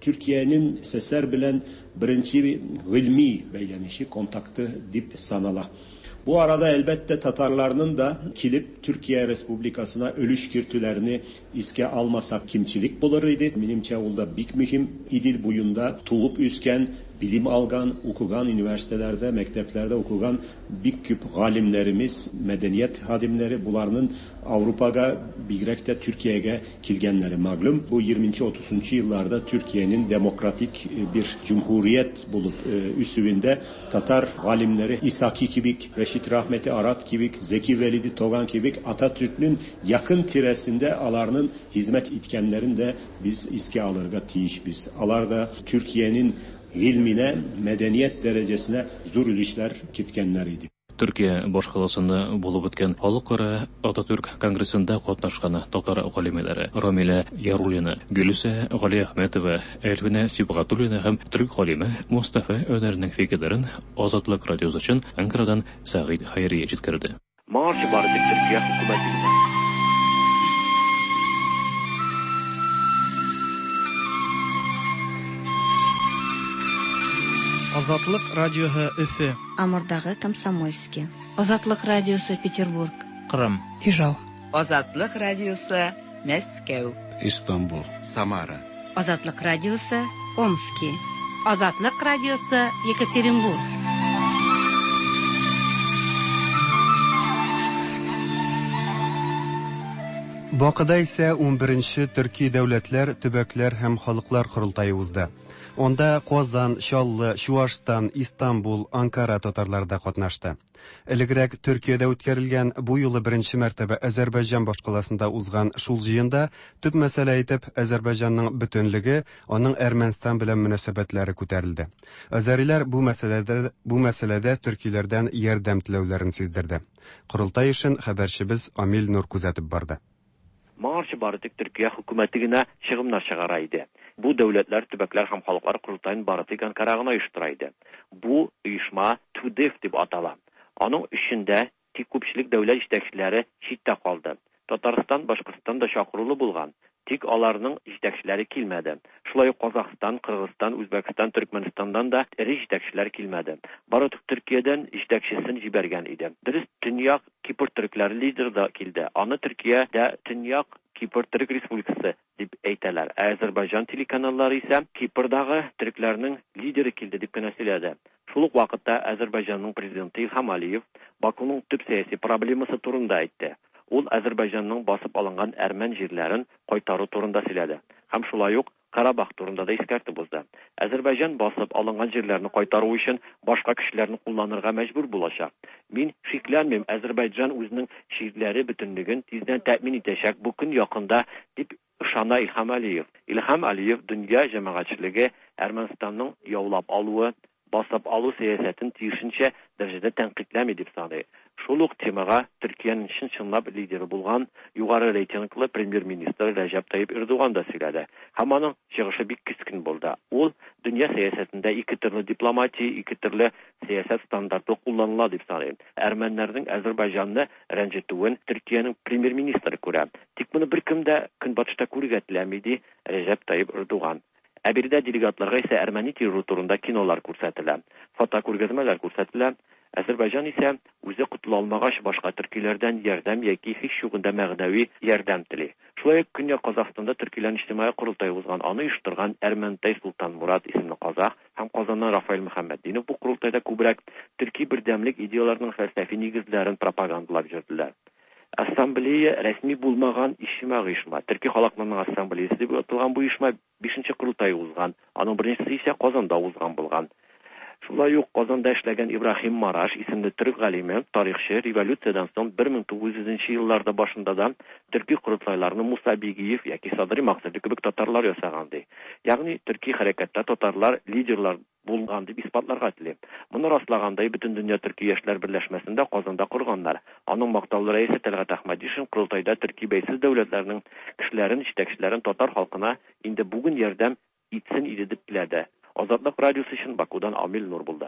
Türkiye'nin SSR bilen birinci ilmi beylenişi, kontaktı dip sanala. Bu arada elbette Tatarlarının da kilip Türkiye Respublikasına ölüş kirtülerini iske almasak kimçilik bularıydı. Menimçe olda bik mühim idil buyunda tuğup üsken, bilim algan, okugan üniversitelerde, mekteplerde okugan bik küp galimlerimiz, medeniyet hadimleri bularının Avrupa'ga, birekte Türkiye'ye kilgenleri maglum. Bu 20-30 yıllarda Türkiye'nin demokratik bir cumhuriyet bulup üsüvünde Tatar galimleri İsaki Kibik, Reşit Rahmeti Arat Kibik, Zeki Velidi Togan Kibik, Atatürk'ün yakın tiresinde alarının hizmet itkenlerin de biz iske alırga tiyiş biz. Alar da Türkiye'nin ilmine, medeniyet derecesine zor ilişler kitkenleriydi. Türkiye boshqalasında bulup ötken Halkara Atatürk Kongressinde qatnaşkan Tatar galimelari Ramila Yarulina, Gülüse Gali Ahmetova, Elvina Sibgatulina hem Türk galimi Mustafa Öner'nin fikirlerin Azatlık Radyosu için Ankara'dan Sa'id Hayriye yetkirdi. Marşı barıdık Türkiye hükümeti. Азатлык радиоһы Өфе. Амурдагы Комсомольский. Азатлык радиосы Петербург. Кырым. Ижау. Азатлык радиосы Мәскәү. Истанбул. Самара. Азатлык радиосы Омский. Азатлык радиосы Екатеринбург. Бакыда исә 11-нче Төрки дәүләтләр, төбәкләр һәм халыклар курултайы узды. Онда Казан, Чаллы, Чуашстан, Истанбул, Анкара татарлары да катнашты. Элегрәк Төркиядә үткәрелгән бу юлы беренче мәртәбә Азәрбайҗан башкаласында узган шул җыенда төп мәсьәлә итеп Азәрбайҗанның бөтенлеге, аның Әрмәнстан белән мөнәсәбәтләре күтәрелде. Азәриләр бу мәсьәләдә төркиләрдән ярдәм теләүләрен сиздерде. Курултай эшен хәбәрчебез Амил Нур күзәтеп барды. Marşı barıdık Türkiye hükümetine çıgımlar çıgaraydı. Bu devletler, tübekler hem halklar kurultayın barıdık Ankara'na uyuşturaydı. Bu uyuşma TÜDEF dip atalan. Onun içinde tik köpçülük devlet iştekçileri şitte kaldı. Tataristan, Başkistan da şakırılı bulgan. Tik alarının iştekçileri kilmedi. Şulay Kazakistan, Kırgızistan, Özbekistan, Türkmenistan'dan da eri iştekçiler kilmedi. Barıdık Türkiye'den iştekçisini jibergen idi. Dürüst Tünyak Kipr Türkleri lider da kildi. Anı Türkiye'de Tünyak Kipr Türk Respublikası dip eyteler. Azerbaycan telekanalları ise Kipr'dağı Türklerinin lideri kildi dip kınasiledi. Şuluk vakitte Azerbaycan'ın prezidenti İlham Aliyev Baku'nun tüp siyasi probleması turunda etti. Ol Azerbaycan'ın basıp alıngan Ermen jirlerin koytarı turunda siledi. Hem şulay yok Karabağ turunda da iskerti bozdu. Azerbaycan basıp alıngan jirlerini koytarı için başka kişilerini kullanırga mecbur bulaşak. Min şiklenmem Azerbaycan özünün şiirleri bütünlüğün tizden təmin edecek bu gün yakında dip ışana İlham Aliyev. İlham Aliyev dünya cemaatçiliği Ermenistan'ın yavlap alığı, basıp alı siyasetin tiyişince derecede tenkitləm edip sanı. Şuluk temaga Türkiye'nin şınçınlap lideri bulgan yukarı reytingli Premier Minister Recep Tayyip Erdoğan da siledi. Hamanın çıkışı bir küskün buldu. Ol, dünya siyasetinde iki türlü diplomati, iki türlü siyaset standartı kullanıla dip sanayım. Ermenilerin Azerbaycan'ı rencituğun Türkiye'nin Premier Ministeri kura. Tik bunu bir kümde Künbatış'ta kurigetlemedi Recep Tayyip Erdoğan. Әбирдә делегатларга исә Әрмәни террор турында кинолар күрсәтелә. Фотокүргәзмәләр күрсәтелә. Азербайҗан исә үзе кутыла алмагач башка төркиләрдән ярдәм яки һич югында мәгънәви ярдәм тели. Шулай ук Көньяк Казакстанда төркиләрнең иҗтимаи курултай узган, аны оештырган Әрмәнтай Султан Мурат исемле казак һәм Казаннан Рафаэль Мөхәммәддинов бу курултайда күбрәк төрки бердәмлек идеяларының фәлсәфи нигезләрен пропагандалап җөрделәр. Ассамблея рәсми булмаган ишма. Төрки халыкларының ассамблеясы дип аталган бу ишма 5-нче курултай узган. Аның беренчесе исә Казанда узган булган. Шулай ук Казанда эшләгән Ибрахим Мараш исемле төрек галиме, тарихчы, революциядән соң 1900 елларда башында да төрки курултайларны Муса Бигиев яки Садри Максади кебек татарлар ясаган ди. Ягъни төрки хәрәкәттә татарлар лидерлар булган дип исбатларга тели. Моны раслагандай бөтен дөнья төрки яшьләр берләшмәсендә Казанда курганнар. Аның мактаулы рәисе Тәлгат Әхмәдишин курултайда төрки бәйсез дәүләтләрнең кешеләрен, җитәкчеләрен татар халкына инде бүген ярдәм итсен иде дип теләде. Азатлык радиосы өчен Бакудан Амил Нур булды.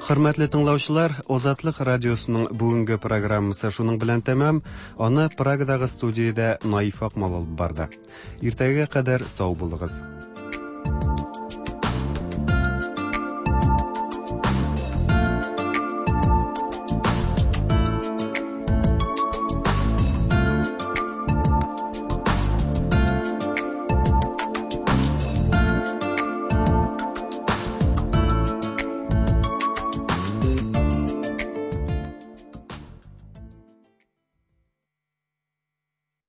Хөрмәтле тыңлаучылар, Азатлык радиосының бүгенге программасы шуның белән тәмам. Аны Прагадагы студиядә Наиф Акмал алып барды. Иртәгә кадәр сау булыгыз.